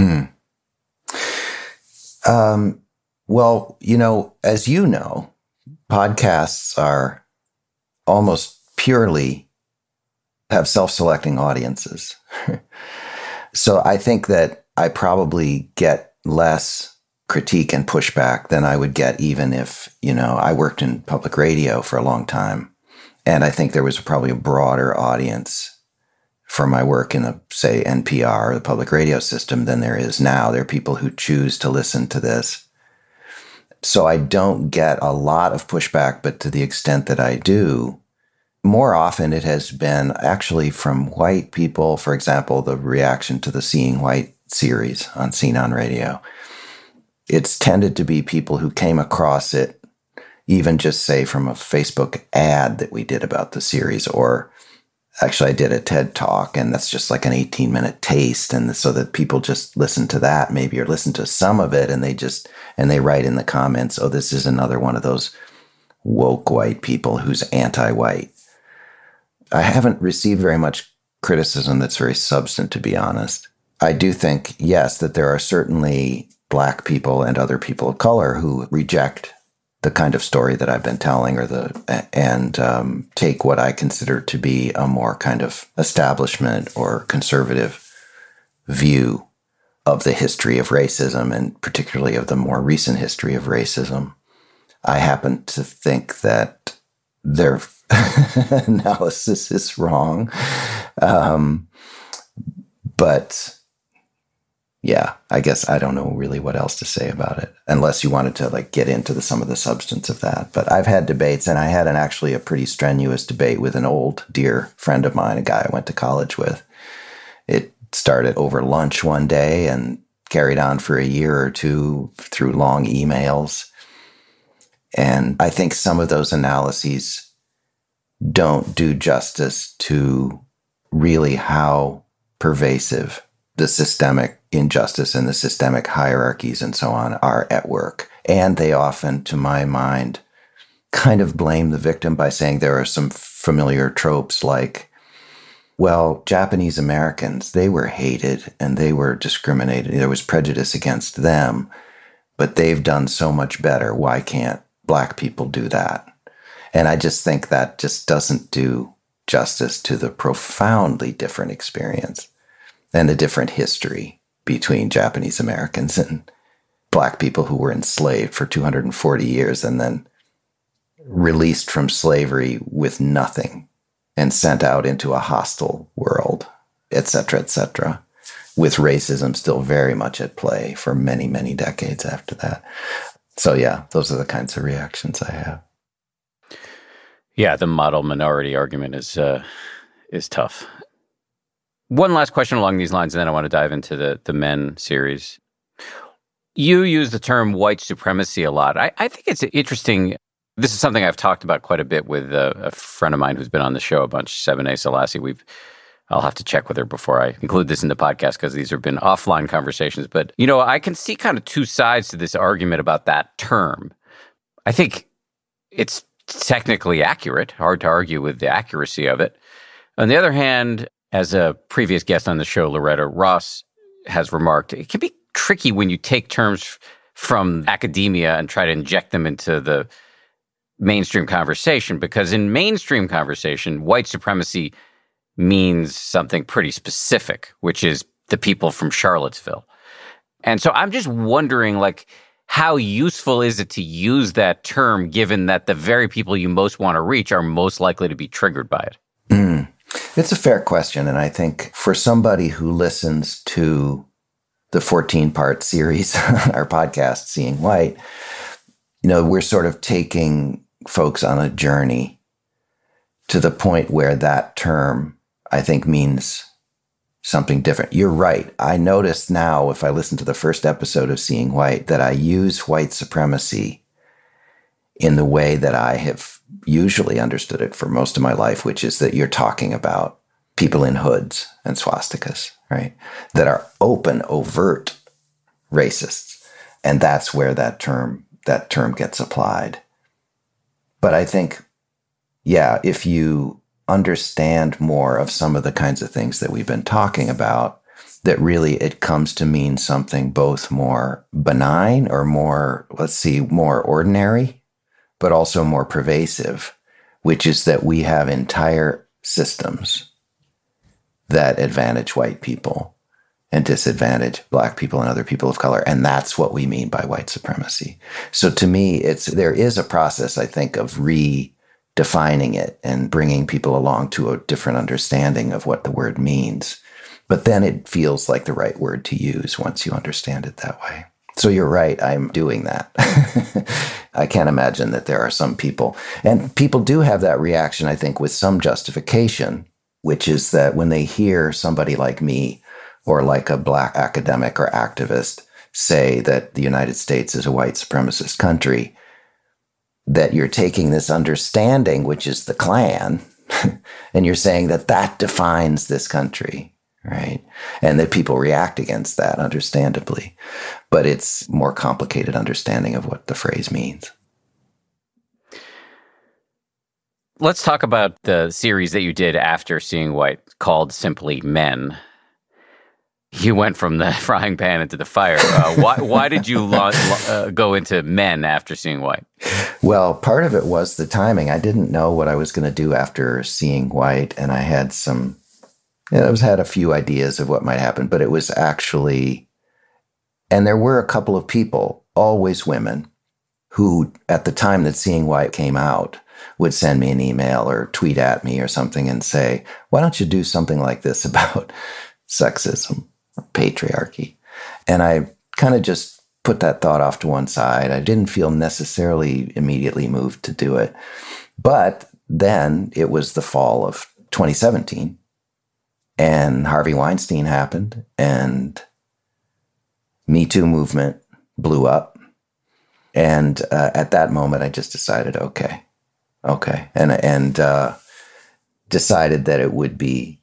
[SPEAKER 2] Well, you know, as you know, podcasts are almost purely have self-selecting audiences. So I think that I probably get less critique and pushback than I would get even if, you know, I worked in public radio for a long time. And I think there was probably a broader audience for my work in the, say, NPR or the public radio system than there is now. There are people who choose to listen to this. So I don't get a lot of pushback, but to the extent that I do, more often it has been actually from white people. For example, the reaction to the Seeing White series on Scene on Radio. It's tended to be people who came across it, even just say from a Facebook ad that we did about the series, or actually I did a TED Talk, and that's just like an 18-minute taste. And so that people just listen to that maybe, or listen to some of it, and they write in the comments, oh, this is another one of those woke white people who's anti-white. I haven't received very much criticism that's very substantive, to be honest. I do think, yes, that there are certainly Black people and other people of color who reject the kind of story that I've been telling, and take what I consider to be a more kind of establishment or conservative view of the history of racism, and particularly of the more recent history of racism. I happen to think that their analysis is wrong. But yeah, I guess I don't know really what else to say about it, unless you wanted to like get into some of the substance of that. But I've had debates, and I had actually a pretty strenuous debate with an old dear friend of mine, a guy I went to college with. It started over lunch one day and carried on for a year or two through long emails. And I think some of those analyses don't do justice to really how pervasive the systemic injustice and the systemic hierarchies and so on are at work. And they often, to my mind, kind of blame the victim by saying there are some familiar tropes like, well, Japanese Americans, they were hated and they were discriminated. There was prejudice against them, but they've done so much better. Why can't Black people do that? And I just think that just doesn't do justice to the profoundly different experience and the different history between Japanese Americans and Black people who were enslaved for 240 years and then released from slavery with nothing and sent out into a hostile world, et cetera, with racism still very much at play for many, many decades after that. So yeah, those are the kinds of reactions I have.
[SPEAKER 1] Yeah, the model minority argument is tough. One last question along these lines, and then I want to dive into the Men series. You use the term white supremacy a lot. I think it's interesting. This is something I've talked about quite a bit with a friend of mine who's been on the show a bunch, Sebene Selassie. I'll have to check with her before I include this in the podcast because these have been offline conversations. But, you know, I can see kind of two sides to this argument about that term. I think it's technically accurate, hard to argue with the accuracy of it. On the other hand, as a previous guest on the show, Loretta Ross, has remarked, it can be tricky when you take terms from academia and try to inject them into the mainstream conversation, because in mainstream conversation, white supremacy means something pretty specific, which is the people from Charlottesville. And so I'm just wondering, like, how useful is it to use that term given that the very people you most want to reach are most likely to be triggered by it?
[SPEAKER 2] It's a fair question. And I think for somebody who listens to the 14-part series, our podcast, Seeing White, we're sort of taking folks on a journey to the point where that term, I think, means something different. You're right. I notice now, if I listen to the first episode of Seeing White, that I use white supremacy in the way that I have usually understood it for most of my life, which is that you're talking about people in hoods and swastikas, right? That are open, overt racists. And that's where that term gets applied. But I think, if you understand more of some of the kinds of things that we've been talking about, that really it comes to mean something both more benign or more ordinary, but also more pervasive, which is that we have entire systems that advantage white people and disadvantage Black people and other people of color. And that's what we mean by white supremacy. So to me, there is a process, I think, of redefining it and bringing people along to a different understanding of what the word means. But then it feels like the right word to use once you understand it that way. So you're right, I'm doing that. I can't imagine that there are some people, and people do have that reaction, I think, with some justification, which is that when they hear somebody like me or like a Black academic or activist say that the United States is a white supremacist country, that you're taking this understanding, which is the Klan, and you're saying that defines this country, right? And that people react against that, understandably. But it's more complicated understanding of what the phrase means.
[SPEAKER 1] Let's talk about the series that you did after Seeing White called simply Men. You went from the frying pan into the fire. Why did you go into Men after Seeing White?
[SPEAKER 2] Well, part of it was the timing. I didn't know what I was going to do after Seeing White, and I had had a few ideas of what might happen, but it was actually, and there were a couple of people, always women, who at the time that Seeing White came out would send me an email or tweet at me or something and say, why don't you do something like this about sexism or patriarchy? And I kind of just put that thought off to one side. I didn't feel necessarily immediately moved to do it. But then it was the fall of 2017, and Harvey Weinstein happened, and Me Too movement blew up. And at that moment, I just decided, okay. And decided that it would be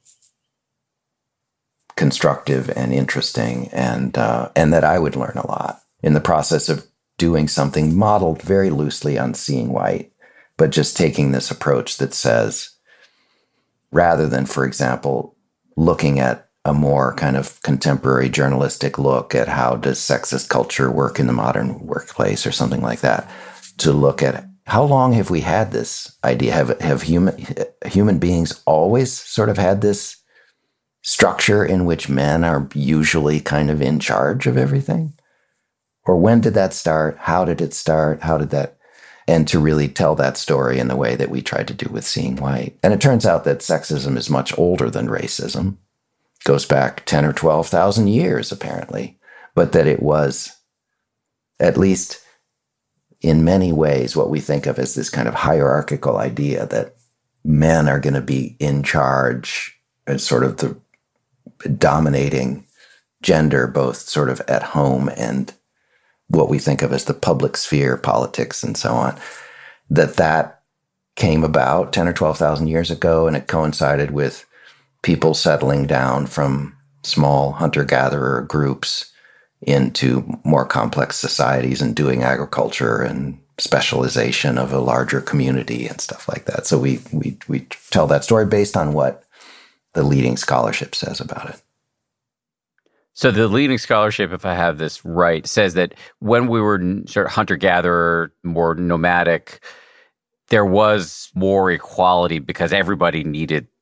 [SPEAKER 2] constructive and interesting, and that I would learn a lot in the process of doing something modeled very loosely on Seeing White, but just taking this approach that says, rather than, for example, looking at a more kind of contemporary journalistic look at how does sexist culture work in the modern workplace or something like that, to look at how long have we had this idea? Have human beings always sort of had this structure in which men are usually kind of in charge of everything? Or when did that start? How did it start? And to really tell that story in the way that we tried to do with Seeing White. And it turns out that sexism is much older than racism. It goes back 10 or 12,000 years, apparently. But that it was, at least in many ways, what we think of as this kind of hierarchical idea that men are going to be in charge as sort of the dominating gender, both sort of at home and what we think of as the public sphere, politics, and so on, that came about 10 or 12,000 years ago, and it coincided with people settling down from small hunter-gatherer groups into more complex societies and doing agriculture and specialization of a larger community and stuff like that. So we tell that story based on what the leading scholarship says about it.
[SPEAKER 1] So the leading scholarship, if I have this right, says that when we were sort of hunter-gatherer, more nomadic, there was more equality because everybody needed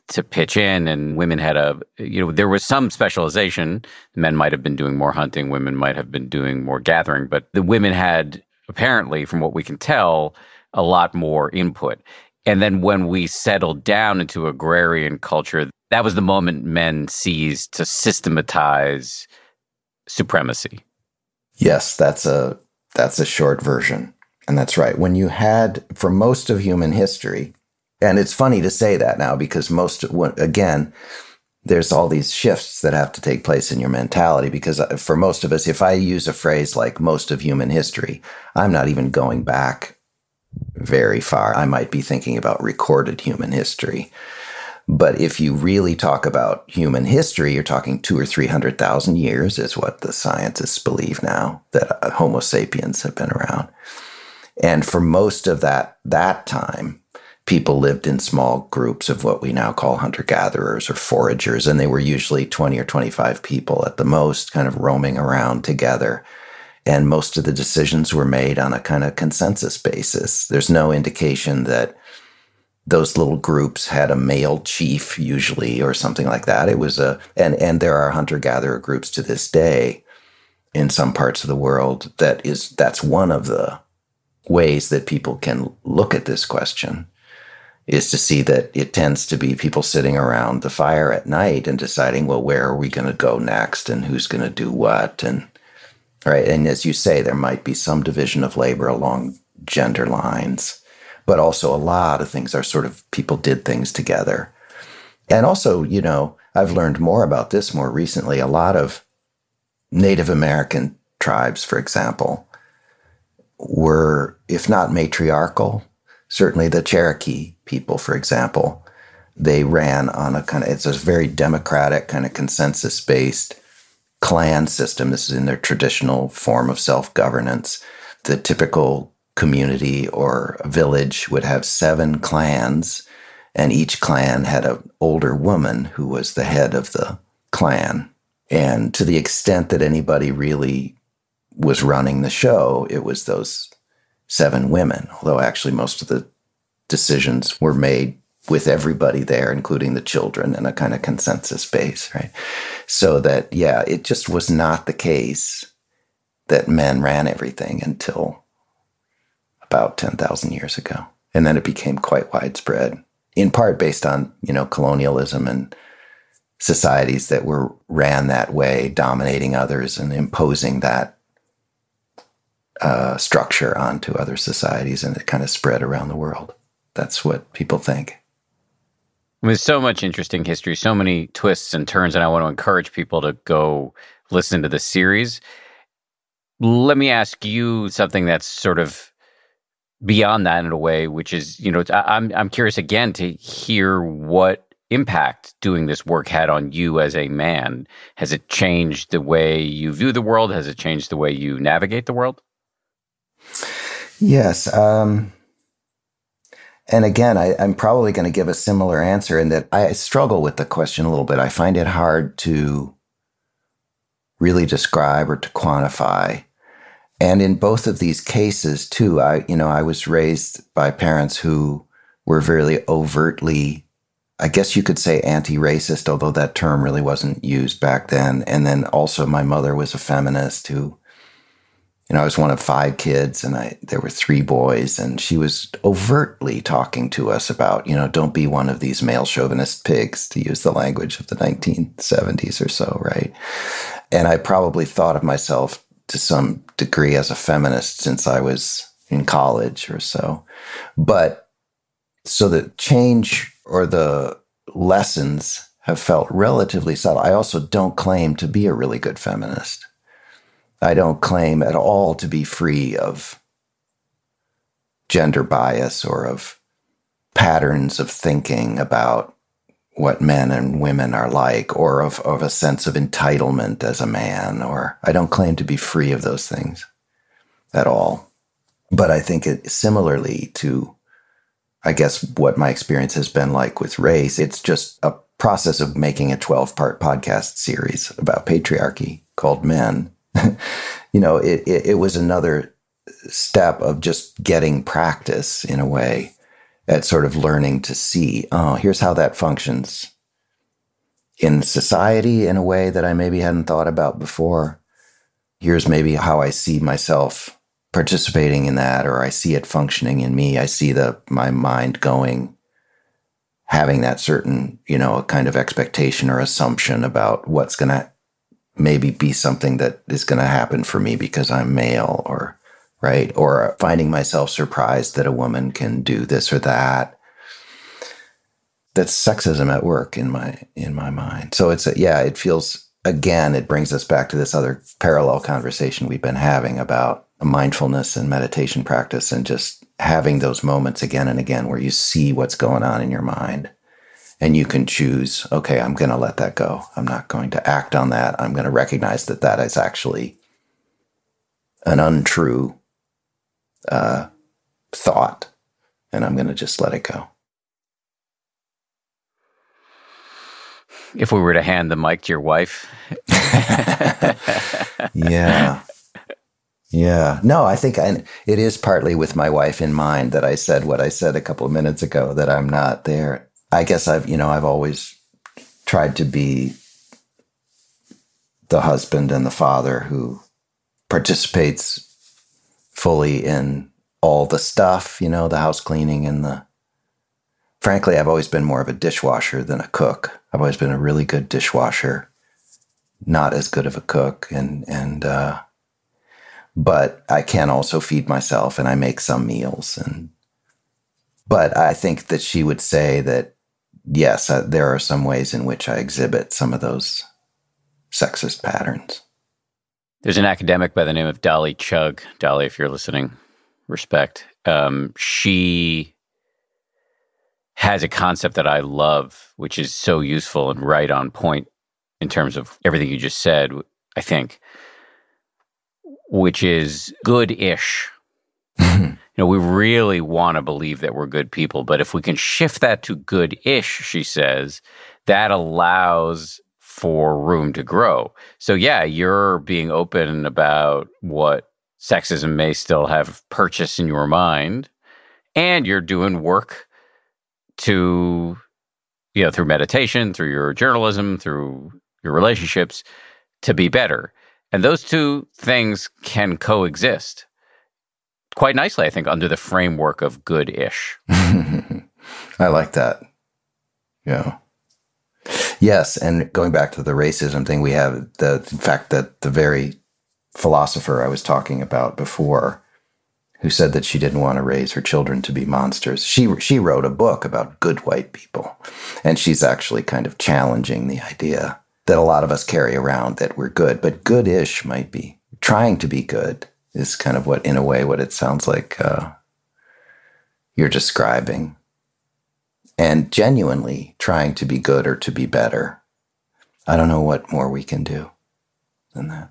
[SPEAKER 1] to pitch in, and women had there was some specialization. Men might have been doing more hunting, women might have been doing more gathering, but the women had, apparently, from what we can tell, a lot more input. And then when we settled down into agrarian culture, that was the moment men seized to systematize supremacy.
[SPEAKER 2] Yes, that's a short version. And that's right. When you had, for most of human history, and it's funny to say that now because again, there's all these shifts that have to take place in your mentality, because for most of us, if I use a phrase like most of human history, I'm not even going back very far. I might be thinking about recorded human history. But if you really talk about human history, you're talking 200,000 or 300,000 years is what the scientists believe now, that Homo sapiens have been around. And for most of that time, people lived in small groups of what we now call hunter-gatherers or foragers, and they were usually 20 or 25 people at the most, kind of roaming around together. And most of the decisions were made on a kind of consensus basis. There's no indication that those little groups had a male chief usually or something like that. It was and there are hunter-gatherer groups to this day in some parts of the world. That's one of the ways that people can look at this question, is to see that it tends to be people sitting around the fire at night and deciding, well, where are we going to go next and who's going to do what? And right. And as you say, there might be some division of labor along gender lines, but also a lot of things are sort of people did things together. And also, I've learned more about this more recently. A lot of Native American tribes, for example, were, if not matriarchal, certainly the Cherokee people, for example, they ran on it's a very democratic kind of consensus-based clan system. This is in their traditional form of self-governance. The typical community or village would have 7 clans, and each clan had an older woman who was the head of the clan. And to the extent that anybody really was running the show, it was those 7 women, although actually most of the decisions were made with everybody there, including the children, in a kind of consensus base, right? So that, it just was not the case that men ran everything until about 10,000 years ago. And then it became quite widespread, in part based on, colonialism and societies that were ran that way, dominating others and imposing that structure onto other societies, and it kind of spread around the world. That's what people think.
[SPEAKER 1] There's so much interesting history, so many twists and turns, and I want to encourage people to go listen to this series. Let me ask you something that's sort of beyond that in a way, which is, I'm curious again to hear what impact doing this work had on you as a man. Has it changed the way you view the world? Has it changed the way you navigate the world?
[SPEAKER 2] Yes. And again, I'm probably going to give a similar answer in that I struggle with the question a little bit. I find it hard to really describe or to quantify. And in both of these cases, too, I was raised by parents who were very overtly, I guess you could say, anti-racist, although that term really wasn't used back then. And then also my mother was a feminist who, I was one of 5 kids, and there were 3 boys, and she was overtly talking to us about, don't be one of these male chauvinist pigs, to use the language of the 1970s or so, right? And I probably thought of myself to some degree as a feminist since I was in college or so. But so the change or the lessons have felt relatively subtle. I also don't claim to be a really good feminist. I don't claim at all to be free of gender bias or of patterns of thinking about what men and women are like, or of a sense of entitlement as a man, or I don't claim to be free of those things at all. But I think it similarly to, I guess, what my experience has been like with race, it's just a process of making a 12-part podcast series about patriarchy called Men. It was another step of just getting practice in a way at sort of learning to see, oh, here's how that functions in society in a way that I maybe hadn't thought about before. Here's maybe how I see myself participating in that, or I see it functioning in me. I see my mind going, having that certain, a kind of expectation or assumption about what's going to maybe be something that is going to happen for me because I'm male, or right, or finding myself surprised that a woman can do this or that. That's sexism at work in my mind. So it feels, again, it brings us back to this other parallel conversation we've been having about mindfulness and meditation practice, and just having those moments again and again where you see what's going on in your mind. And you can choose, okay, I'm going to let that go. I'm not going to act on that. I'm going to recognize that that is actually an untrue thought, and I'm going to just let it go.
[SPEAKER 1] If we were to hand the mic to your wife.
[SPEAKER 2] Yeah. No, I think it is partly with my wife in mind that I said what I said a couple of minutes ago, that I'm not there. I guess I've always tried to be the husband and the father who participates fully in all the stuff, the house cleaning and frankly, I've always been more of a dishwasher than a cook. I've always been a really good dishwasher, not as good of a cook. But I can also feed myself, and I make some meals. But I think that she would say that, yes, there are some ways in which I exhibit some of those sexist patterns.
[SPEAKER 1] There's an academic by the name of Dolly Chugg. Dolly, if you're listening, respect. She has a concept that I love, which is so useful and right on point in terms of everything you just said, I think, which is good-ish. We really want to believe that we're good people, but if we can shift that to good-ish, she says, that allows for room to grow. So yeah, you're being open about what sexism may still have purchase in your mind, and you're doing work to, through meditation, through your journalism, through your relationships, to be better. And those two things can coexist quite nicely, I think, under the framework of good-ish.
[SPEAKER 2] I like that. Yeah. Yes, and going back to the racism thing, we have the fact that the very philosopher I was talking about before, who said that she didn't want to raise her children to be monsters, she wrote a book about good white people. And she's actually kind of challenging the idea that a lot of us carry around, that we're good. But good-ish might be trying to be good is kind of what it sounds like you're describing. And genuinely trying to be good or to be better. I don't know what more we can do than that.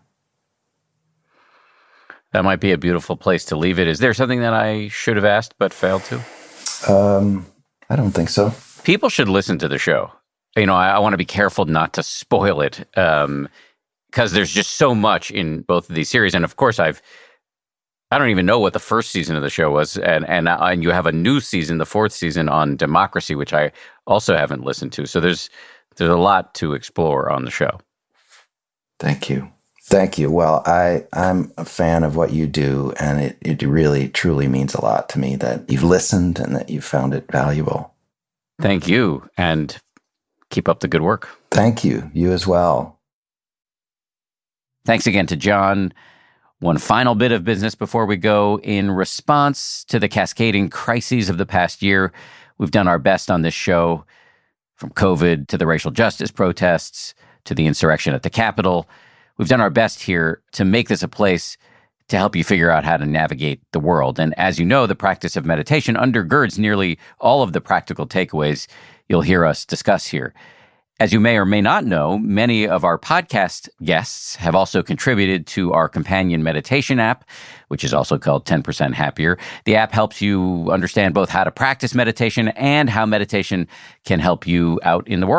[SPEAKER 1] That might be a beautiful place to leave it. Is there something that I should have asked but failed to?
[SPEAKER 2] I don't think so.
[SPEAKER 1] People should listen to the show. I want to be careful not to spoil it because there's just so much in both of these series. And of course, I don't even know what the first season of the show was. And you have a new season, the fourth season on democracy, which I also haven't listened to. So there's a lot to explore on the show.
[SPEAKER 2] Thank you. Well, I'm a fan of what you do, and it really, truly means a lot to me that you've listened and that you found it valuable.
[SPEAKER 1] Thank you, and keep up the good work.
[SPEAKER 2] Thank you. You as well.
[SPEAKER 1] Thanks again to John. One final bit of business before we go. In response to the cascading crises of the past year, we've done our best on this show, from COVID to the racial justice protests to the insurrection at the Capitol. We've done our best here to make this a place to help you figure out how to navigate the world. And as you know, the practice of meditation undergirds nearly all of the practical takeaways you'll hear us discuss here. As you may or may not know, many of our podcast guests have also contributed to our companion meditation app, which is also called 10% Happier. The app helps you understand both how to practice meditation and how meditation can help you out in the world.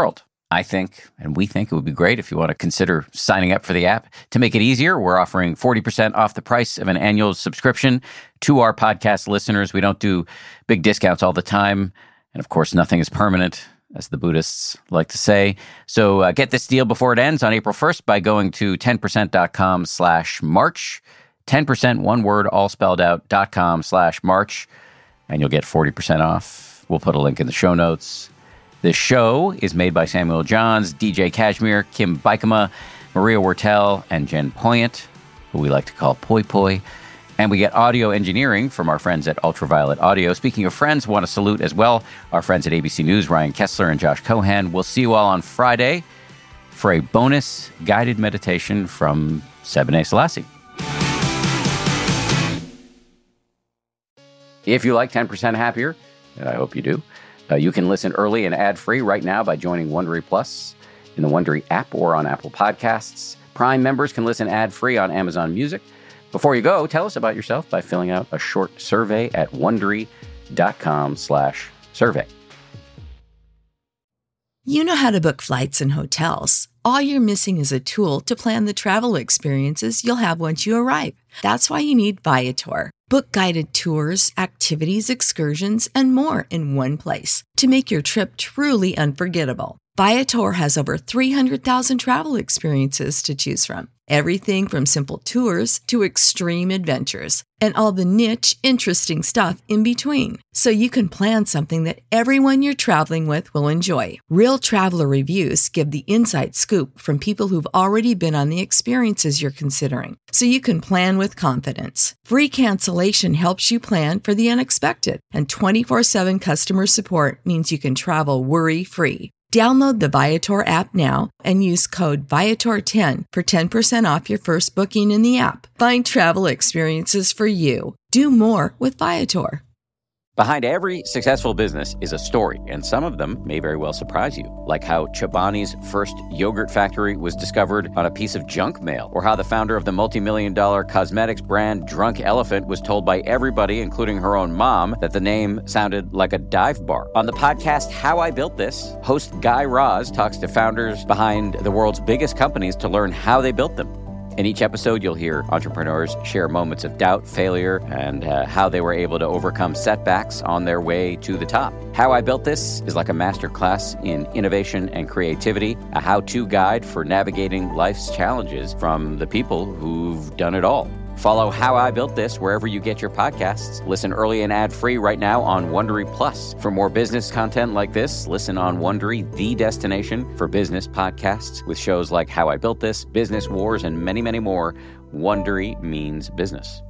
[SPEAKER 1] I think, and we think it would be great if you want to consider signing up for the app. To make it easier, we're offering 40% off the price of an annual subscription to our podcast listeners. We don't do big discounts all the time. And of course, nothing is permanent, as the Buddhists like to say. So get this deal before it ends on April 1st by going to 10%.com/March. 10%, one word, all spelled out, .com/March. And you'll get 40% off. We'll put a link in the show notes. This show is made by Samuel Johns, DJ Kashmir, Kim Bikama, Maria Wortel, and Jen Poyant, who we like to call Poi Poi. And we get audio engineering from our friends at Ultraviolet Audio. Speaking of friends, want to salute as well our friends at ABC News, Ryan Kessler and Josh Cohan. We'll see you all on Friday for a bonus guided meditation from Sebene Selassie. If you like 10% Happier, and I hope you do, you can listen early and ad-free right now by joining Wondery Plus in the Wondery app or on Apple Podcasts. Prime members can listen ad-free on Amazon Music. Before you go, tell us about yourself by filling out a short survey at Wondery.com/survey.
[SPEAKER 3] You know how to book flights and hotels. All you're missing is a tool to plan the travel experiences you'll have once you arrive. That's why you need Viator. Book guided tours, activities, excursions, and more in one place to make your trip truly unforgettable. Viator has over 300,000 travel experiences to choose from. Everything from simple tours to extreme adventures and all the niche, interesting stuff in between. So you can plan something that everyone you're traveling with will enjoy. Real traveler reviews give the inside scoop from people who've already been on the experiences you're considering. So you can plan with confidence. Free cancellation helps you plan for the unexpected. And 24/7 customer support means you can travel worry-free. Download the Viator app now and use code Viator10 for 10% off your first booking in the app. Find travel experiences for you. Do more with Viator.
[SPEAKER 1] Behind every successful business is a story, and some of them may very well surprise you, like how Chobani's first yogurt factory was discovered on a piece of junk mail, or how the founder of the multi-million-dollar cosmetics brand Drunk Elephant was told by everybody, including her own mom, that the name sounded like a dive bar. On the podcast How I Built This, host Guy Raz talks to founders behind the world's biggest companies to learn how they built them. In each episode, you'll hear entrepreneurs share moments of doubt, failure, and how they were able to overcome setbacks on their way to the top. How I Built This is like a masterclass in innovation and creativity, a how-to guide for navigating life's challenges from the people who've done it all. Follow How I Built This wherever you get your podcasts. Listen early and ad-free right now on Wondery Plus. For more business content like this, listen on Wondery, the destination for business podcasts with shows like How I Built This, Business Wars, and many, many more. Wondery means business.